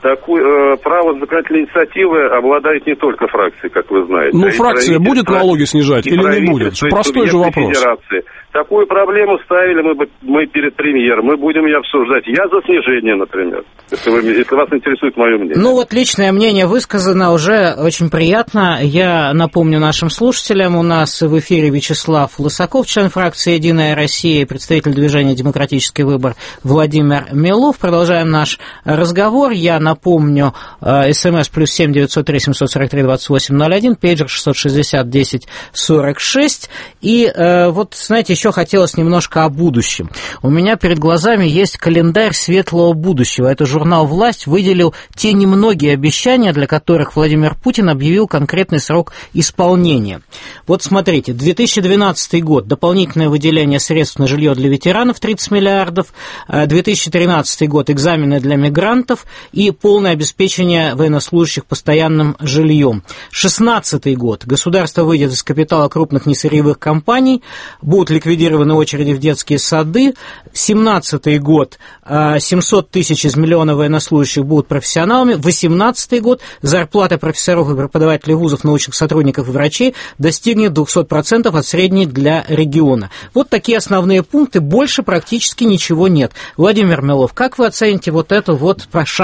Такое э, право законодательной инициативы обладает не только фракция, как вы знаете. Ну, фракция будет налоги снижать или не будет? Простой же вопрос. Федерации. Такую проблему ставили мы, мы перед премьером, мы будем ее обсуждать. Я за снижение, например, если, вы, если вас интересует мое мнение. Ну вот личное мнение высказано, уже очень приятно. Я напомню нашим слушателям, у нас в эфире Вячеслав Лысаков, член фракции «Единая Россия», представитель движения «Демократический выбор» Владимир Милов. Продолжаем наш разговор. Я напомню, СМС плюс семь девятьсот три семьсот сорок три двадцать восемь ноль один, пейджер шестьсот шестьдесят десять сорок шесть. И вот, знаете, еще хотелось немножко о будущем. У меня перед глазами есть календарь светлого будущего. Это журнал «Власть» выделил те немногие обещания, для которых Владимир Путин объявил конкретный срок исполнения. Вот смотрите, две тысячи двенадцатый год, дополнительное выделение средств на жилье для ветеранов тридцать миллиардов, две тысячи тринадцатый год, экзамены для мигрантов и полное обеспечение военнослужащих постоянным жильем. шестнадцатый год, государство выйдет из капитала крупных несырьевых компаний, будут ликвидированы очереди в детские сады. семнадцатый год, семьсот тысяч из миллиона военнослужащих будут профессионалами. восемнадцатый год, зарплата профессоров и преподавателей вузов, научных сотрудников и врачей достигнет двести процентов от средней для региона. Вот такие основные пункты, больше практически ничего нет. Владимир Милов, как вы оцените вот эту вот пошаговую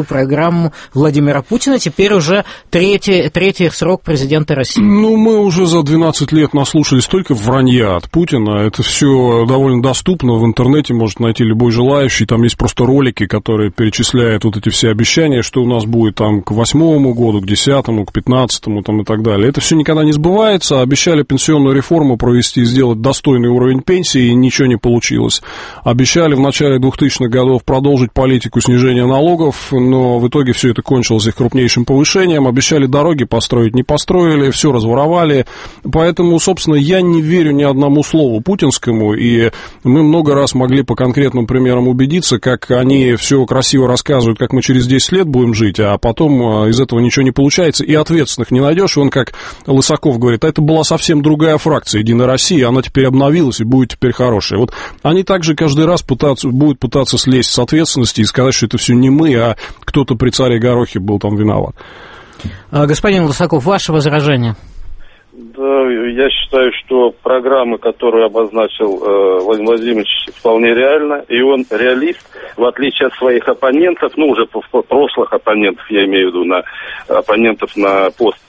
программу Владимира Путина, теперь уже третий, третий срок президента России. Ну, мы уже за двенадцать лет наслушались столько вранья от Путина. Это все довольно доступно. В интернете может найти любой желающий. Там есть просто ролики, которые перечисляют вот эти все обещания, что у нас будет там к восьмому году, к десятому, к пятнадцатому там, и так далее. Это все никогда не сбывается. Обещали пенсионную реформу провести, сделать достойный уровень пенсии, и ничего не получилось. Обещали в начале двухтысячных годов продолжить политику снижения налогов, но в итоге все это кончилось их крупнейшим повышением. Обещали дороги построить, не построили, все разворовали. Поэтому, собственно, я не верю ни одному слову путинскому, и мы много раз могли по конкретным примерам убедиться, как они все красиво рассказывают, как мы через десять лет будем жить, а потом из этого ничего не получается, и ответственных не найдешь. И он, как Лысаков говорит, а это была совсем другая фракция «Единая Россия», она теперь обновилась и будет теперь хорошая. Вот они также каждый раз пытаться, будут пытаться слезть с ответственности и сказать, что это все не мы, а кто-то при царе Горохе был там виноват. Господин Лысаков, ваше возражение? Да, я считаю, что программа, которую обозначил э, Владимир Владимирович, вполне реальна, и он реалист, в отличие от своих оппонентов, ну, уже прошлых оппонентов, я имею в виду, на оппонентов на пост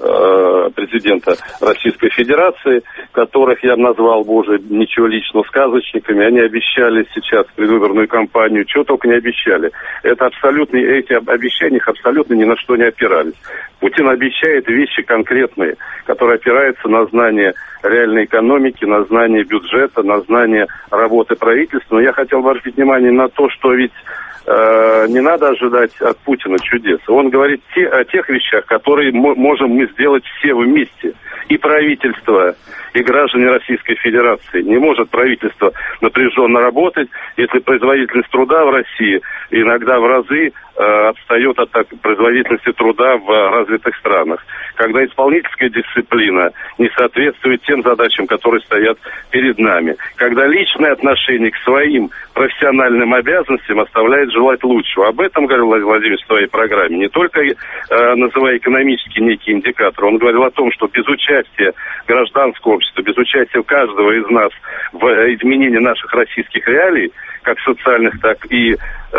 президента Российской Федерации, которых я назвал бы уже ничего личного сказочниками. Они обещали сейчас предвыборную кампанию, чего только не обещали. Это абсолютно, эти обещания абсолютно ни на что не опирались. Путин обещает вещи конкретные, которые опираются на знание реальной экономики, на знание бюджета, на знание работы правительства. Но я хотел бы обратить внимание на то, что ведь э, не надо ожидать от Путина чудес. Он говорит те, о тех вещах, которые м- можем мы сделать все вместе. И правительство, и граждане Российской Федерации. Не может правительство напряженно работать, если производительность труда в России иногда в разы э, отстает от так, производительности труда в развитых странах. Когда исполнительская дисциплина не соответствует тем задачам, которые стоят перед нами. Когда личное отношение к своим профессиональным обязанностям оставляет желать лучшего. Об этом говорил Владимир Владимирович в своей программе. Не только э, называя экономические некие индикаторы. Он говорил о том, что без участия гражданского общества, без участия каждого из нас в изменении наших российских реалий, как социальных, так и э,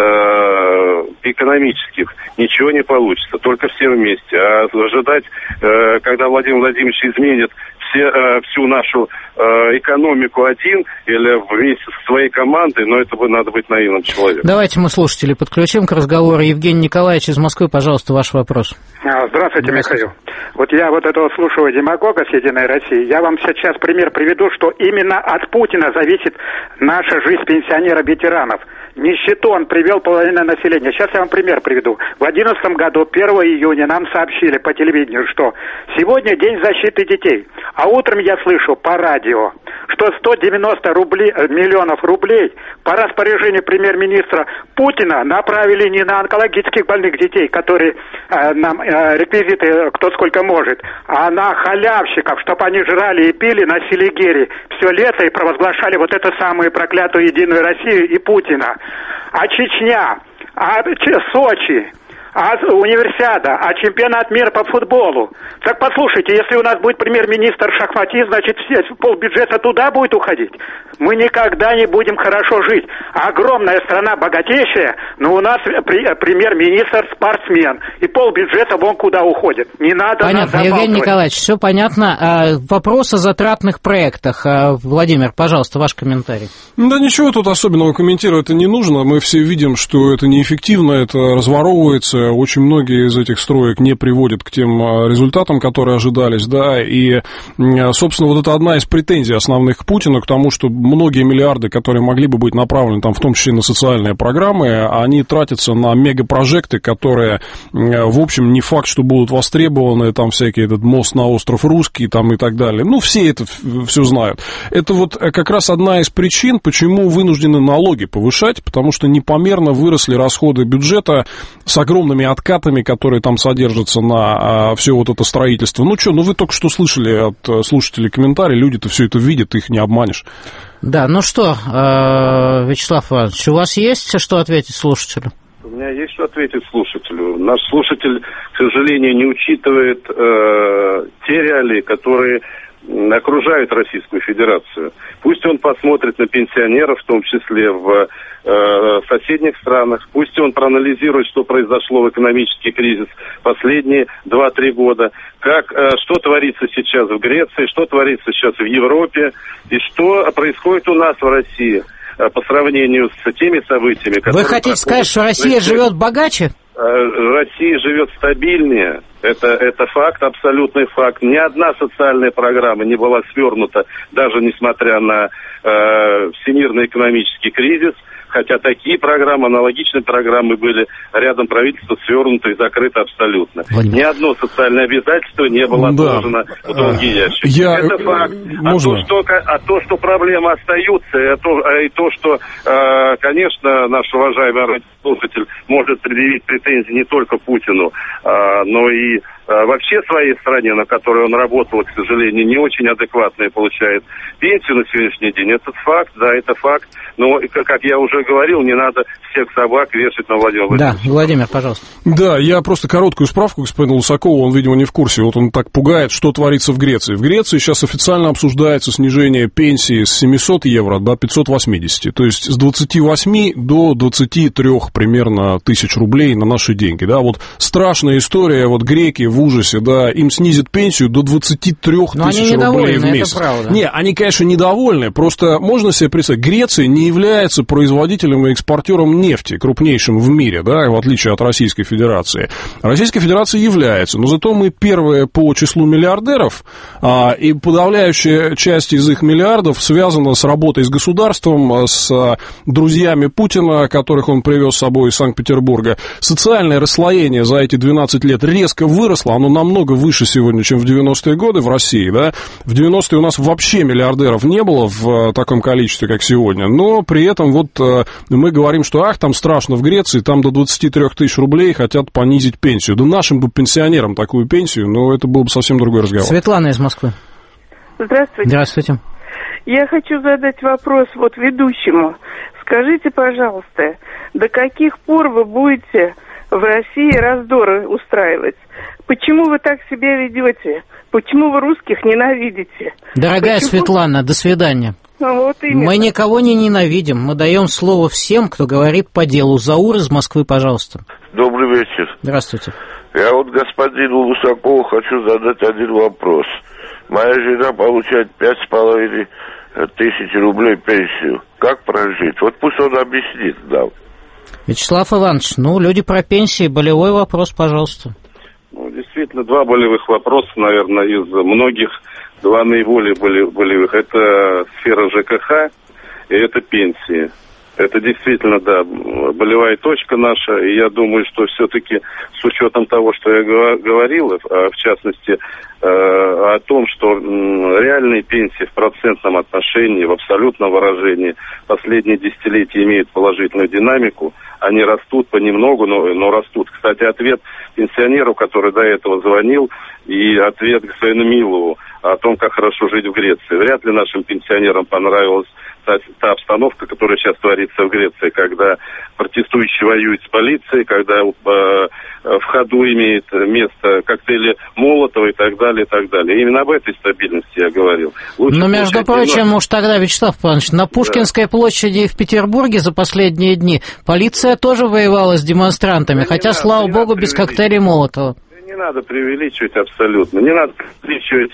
экономических, ничего не получится. Только все вместе. А ожидать, э, когда Владимир Владимирович изменит все, э, всю нашу э, экономику один или вместе со своей командой, но это бы надо быть наивным человеком. Давайте мы слушателей подключим к разговору. Евгений Николаевич из Москвы, пожалуйста, ваш вопрос. Здравствуйте, Михаил. Вот я вот этого слушаю демагога с «Единой России». Я вам сейчас пример приведу, что именно от Путина зависит наша жизнь пенсионеров-ветеранов. Нищету он привел половина населения. Сейчас я вам пример приведу. В две тысячи одиннадцатом году, первого июня, нам сообщили по телевидению, что сегодня День защиты детей. А утром я слышу по радио, что сто девяносто рублей, миллионов рублей по распоряжению премьер-министра Путина направили не на онкологических больных детей, которые э, нам э, реквизиты кто сколько может, а на халявщиков, чтобы они жрали и пили на Селигере все лето и провозглашали вот эту самую проклятую Единую Россию и Путина. А Чечня, а Сочи, а универсиада, а чемпионат мира по футболу. Так послушайте, если у нас будет премьер-министр шахматист, значит все, полбюджета туда будет уходить. Мы никогда не будем хорошо жить. А огромная страна богатейшая, но у нас премьер-министр спортсмен. И полбюджета вон куда уходит. Не надо нас Понятно, Евгений Николаевич, все понятно. А, вопрос о затратных проектах. А, Владимир, пожалуйста, ваш комментарий. Да ничего тут особенного комментировать не нужно. Мы все видим, что это неэффективно, это разворовывается. Очень многие из этих строек не приводят к тем результатам, которые ожидались, да, и, собственно, вот это одна из претензий основных к Путину, к тому, что многие миллиарды, которые могли бы быть направлены, там, в том числе на социальные программы, они тратятся на мегапрожекты, которые, в общем, не факт, что будут востребованы, там, всякий этот мост на остров Русский, там, и так далее. Ну, все это все знают. Это вот как раз одна из причин, почему вынуждены налоги повышать, потому что непомерно выросли расходы бюджета с огромными откатами, которые там содержатся на а, все вот это строительство. Ну что, ну вы только что слышали от слушателей комментарии, люди-то все это видят, их не обманешь. Да, ну что, Вячеслав Иванович, у вас есть что ответить слушателю? У меня есть что ответить слушателю. Наш слушатель, к сожалению, не учитывает э, те реалии, которые окружают Российскую Федерацию. Пусть он посмотрит на пенсионеров, в том числе в э, соседних странах. Пусть он проанализирует, что произошло в экономический кризис последние два-три года. Как, э, что творится сейчас в Греции, что творится сейчас в Европе. И что происходит у нас в России э, по сравнению с теми событиями, которые... Вы хотите сказать, что Россия живет богаче? Россия живет стабильнее. Это, это факт, абсолютный факт. Ни одна социальная программа не была свернута, даже несмотря на э, всемирный экономический кризис. Хотя такие программы, аналогичные программы были рядом правительства свернуты и закрыты абсолютно. Владимир. Ни одно социальное обязательство не было отложено да. в долгий ящик. Я... Это факт. А то, что, а то, что проблемы остаются, и то, и то что, э, конечно, наш уважаемый слушатель может предъявить претензии не только Путину, э, но и вообще своей стране, на которой он работал, к сожалению, не очень адекватно и получает пенсию на сегодняшний день. Это факт, да, это факт. Но, как я уже говорил, не надо всех собак вешать на Владимира Владимировича. Да, Владимир, пожалуйста. Да, я просто короткую справку господину Лысакову, он, видимо, не в курсе. Вот он так пугает, что творится в Греции. В Греции сейчас официально обсуждается снижение пенсии с семисот евро до пятьсот восемьдесят. То есть с двадцати восьми до двадцати трёх примерно тысяч рублей на наши деньги. Да, вот страшная история, вот греки в ужасе, да, им снизят пенсию до двадцати трёх тысяч рублей в месяц. Не, они, конечно, недовольны, просто можно себе представить, Греция не является производителем и экспортером нефти, крупнейшим в мире, да, в отличие от Российской Федерации. Российская Федерация является, но зато мы первые по числу миллиардеров, а, и подавляющая часть из их миллиардов связана с работой с государством, с а, друзьями Путина, которых он привез с собой из Санкт-Петербурга. Социальное расслоение за эти двенадцать лет резко выросло, оно намного выше сегодня, чем в девяностые годы в России, да. В девяностые у нас вообще миллиардеров не было в таком количестве, как сегодня, но при этом вот мы говорим, что ах, там страшно в Греции, там до двадцати трёх тысяч рублей хотят понизить пенсию. Да нашим бы пенсионерам такую пенсию, но это был бы совсем другой разговор. Светлана из Москвы. Здравствуйте. Здравствуйте. Я хочу задать вопрос вот ведущему. Скажите, пожалуйста, до каких пор вы будете в России раздоры устраивать? Почему вы так себя ведете? Почему вы русских ненавидите? Дорогая Почему? Светлана, до свидания. Вот мы никого не ненавидим. Мы даем слово всем, кто говорит по делу. Заур из Москвы, пожалуйста. Добрый вечер. Здравствуйте. Я вот господину Лысакову хочу задать один вопрос. Моя жена получает пять с половиной тысяч рублей пенсию. Как прожить? Вот пусть он объяснит нам. Вячеслав Иванович, ну, люди про пенсии, болевой вопрос, пожалуйста. Ну, действительно, два болевых вопроса, наверное, из многих. Два наиболее болевых. Это сфера ЖКХ и это пенсии. Это действительно, да, болевая точка наша. И я думаю, что все-таки с учетом того, что я говорил, в частности, о том, что реальные пенсии в процентном отношении, в абсолютном выражении последние десятилетия имеют положительную динамику. Они растут понемногу, но, но растут. Кстати, ответ пенсионеру, который до этого звонил, и ответ господину Милову о том, как хорошо жить в Греции. Вряд ли нашим пенсионерам понравилась та, та обстановка, которая сейчас творится в Греции, когда протестующие воюют с полицией, когда э, в ходу имеет место коктейли Молотова и так далее, и так далее. И именно об этой стабильности я говорил. Лучше Но, между прочим, немного... уж тогда, Вячеслав Павлович, на Пушкинской да. площади в Петербурге за последние дни полиция тоже воевала с демонстрантами, да хотя, слава надо, богу, без коктейлей Молотова. Не надо преувеличивать абсолютно. Не надо преувеличивать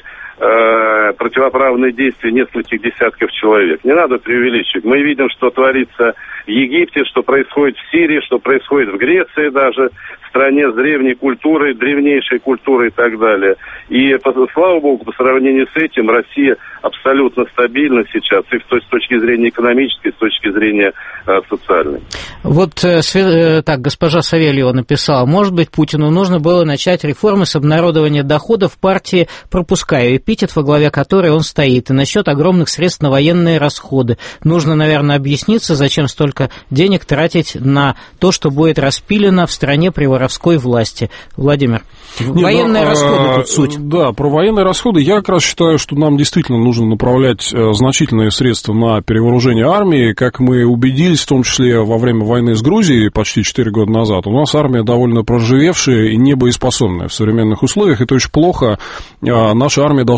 э, противоправные действия нескольких десятков человек. Не надо преувеличивать. Мы видим, что творится в Египте, что происходит в Сирии, что происходит в Греции даже, в стране с древней культурой, древнейшей культурой и так далее. И, слава богу, по сравнению с этим Россия абсолютно стабильна сейчас, и с точки зрения экономической, и с точки зрения э, социальной. Вот э, так, госпожа Савельева написала, может быть, Путину нужно было начать реформы с обнародования доходов партии «Пропускаю», эпитет, во главе которой он стоит, и насчет огромных средств на военные расходы. Нужно, наверное, объясниться, зачем столько денег тратить на то, что будет распилено в стране при воровской власти. Владимир, Не, военные но, расходы тут суть. Да, про военные расходы я как раз считаю, что нам действительно нужно направлять значительные средства на перевооружение армии. Как мы убедились, в том числе во время войны с Грузией почти четыре года назад, у нас армия довольно проживевшая и небоеспособная в современных условиях. Это очень плохо. Наша армия должна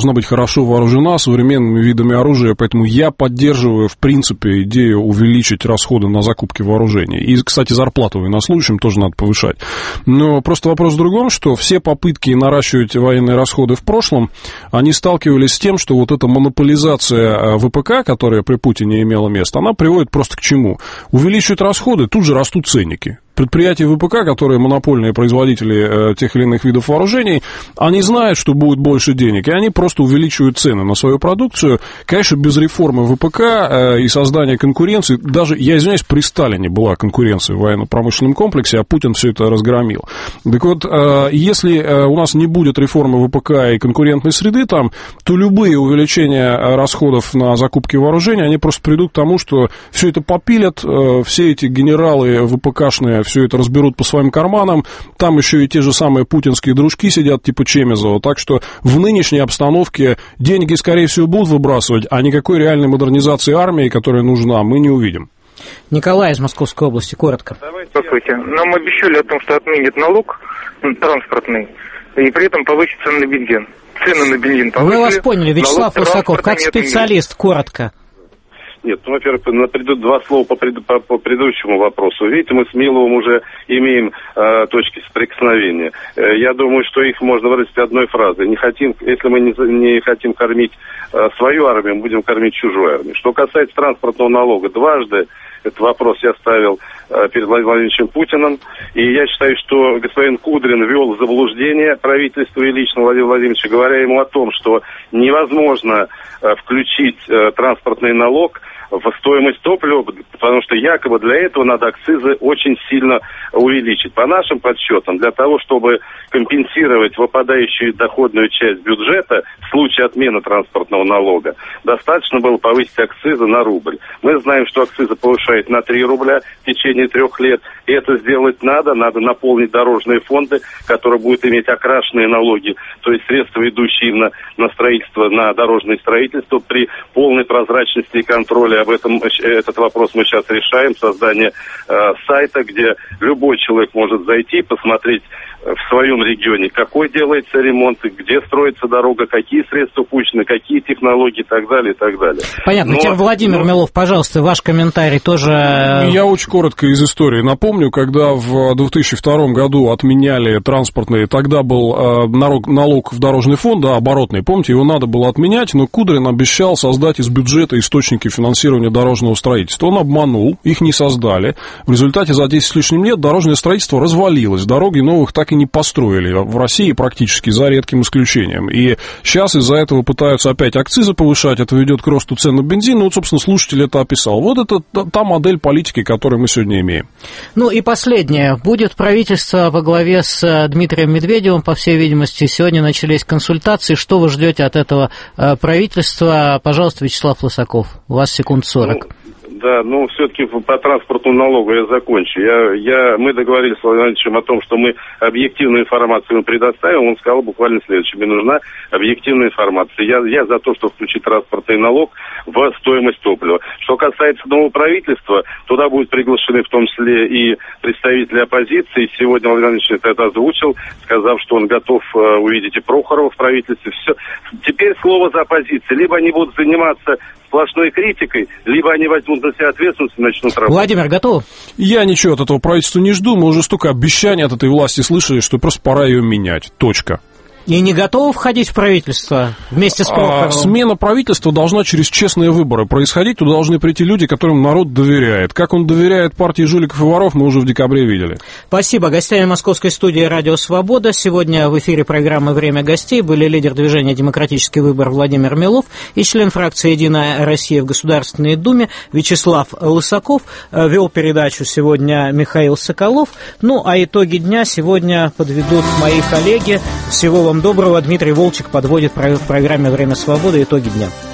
должна быть хорошо вооружена современными видами оружия, поэтому я поддерживаю, в принципе, идею увеличить расходы на закупки вооружений. И, кстати, зарплату военнослужащим тоже надо повышать. Но просто вопрос в другом, что все попытки наращивать военные расходы в прошлом, они сталкивались с тем, что вот эта монополизация ВПК, которая при Путине имела место, она приводит просто к чему? Увеличивают расходы, тут же растут ценники. Предприятия ВПК, которые монопольные производители э, тех или иных видов вооружений, они знают, что будет больше денег, и они просто увеличивают цены на свою продукцию. Конечно, без реформы ВПК э, и создания конкуренции, даже, я извиняюсь, при Сталине была конкуренция в военно-промышленном комплексе, а Путин все это разгромил. Так вот, э, если э, у нас не будет реформы ВПК и конкурентной среды там, то любые увеличения расходов на закупки вооружений, они просто придут к тому, что все это попилят, э, все эти генералы ВПКшные все это разберут по своим карманам, там еще и те же самые путинские дружки сидят, типа Чемезова, так что в нынешней обстановке деньги, скорее всего, будут выбрасывать, а никакой реальной модернизации армии, которая нужна, мы не увидим. Николай из Московской области, коротко. Здравствуйте. Нам обещали о том, что отменят налог транспортный, и при этом повысит цены на бензин. Цены на бензин повысили. Мы вас поняли, Вячеслав Лысаков, как специалист, коротко. Нет, ну, во-первых, придут два слова по, пред, по, по предыдущему вопросу. Видите, мы с Миловым уже имеем э, точки соприкосновения. Э, я думаю, что их можно выразить одной фразой. Не хотим, если мы не, не хотим кормить э, свою армию, мы будем кормить чужую армию. Что касается транспортного налога, дважды этот вопрос я ставил э, перед Владимиром Владимировичем Путиным. И я считаю, что господин Кудрин ввел в заблуждение правительство и лично Владимира Владимировича, говоря ему о том, что невозможно э, включить э, транспортный налог в стоимость топлива, потому что якобы для этого надо акцизы очень сильно увеличить. По нашим подсчетам, для того, чтобы компенсировать выпадающую доходную часть бюджета в случае отмены транспортного налога, достаточно было повысить акцизы на рубль. Мы знаем, что акцизы повышают на три рубля в течение трех лет, и это сделать надо, надо наполнить дорожные фонды, которые будут иметь окрашенные налоги, то есть средства, идущие на, на строительство, на дорожное строительство, при полной прозрачности и контроле. Об этом этот вопрос мы сейчас решаем, создание э, сайта, где любой человек может зайти, посмотреть в своем регионе, какой делается ремонт, где строится дорога, какие средства пущены, какие технологии и так далее, и так далее. Понятно. Но, Теперь Владимир но... Милов, пожалуйста, ваш комментарий тоже... Я очень коротко из истории напомню, когда в две тысячи втором году отменяли транспортные, тогда был э, налог, налог в дорожный фонд, да, оборотный, помните, его надо было отменять, но Кудрин обещал создать из бюджета источники финансирования дорожного строительства. Он обманул, их не создали. В результате за десять с лишним лет дорожное строительство развалилось, дороги новых так и не построили в России практически, за редким исключением. И сейчас из-за этого пытаются опять акцизы повышать, это ведет к росту цен на бензин. Ну, вот, собственно, слушатель это описал. Вот это та модель политики, которую мы сегодня имеем. Ну и последнее. Будет правительство во главе с Дмитрием Медведевым, по всей видимости. Сегодня начались консультации. Что вы ждете от этого правительства? Пожалуйста, Вячеслав Лысаков. У вас секунд сорок. Да, ну, все-таки по транспортному налогу я закончу. Я, я, мы договорились с Владимиром Владимировичем о том, что мы объективную информацию ему предоставим. Он сказал буквально следующее. Мне нужна объективная информация. Я, я за то, чтобы включить транспортный налог в стоимость топлива. Что касается нового правительства, туда будут приглашены в том числе и представители оппозиции. Сегодня Владимир Владимирович это озвучил, сказав, что он готов uh, увидеть и Прохорова в правительстве. Все. Теперь слово за оппозицией. Либо они будут заниматься сплошной критикой, либо они возьмут на себя ответственность и начнут работать. Владимир, готов? Я ничего от этого правительства не жду. Мы уже столько обещаний от этой власти слышали, что просто пора ее менять. Точка. И не готовы входить в правительство вместе с Прохоровым? А, смена правительства должна через честные выборы происходить. Туда должны прийти люди, которым народ доверяет. Как он доверяет партии жуликов и воров, мы уже в декабре видели. Спасибо. Гостями московской студии «Радио Свобода» сегодня в эфире программы «Время гостей» были лидер движения «Демократический выбор» Владимир Милов и член фракции «Единая Россия» в Государственной Думе Вячеслав Лысаков. Вел передачу сегодня Михаил Соколов. Ну, а итоги дня сегодня подведут мои коллеги. Всего вам доброго. Дмитрий Волчек подводит в программе «Время свободы» итоги дня.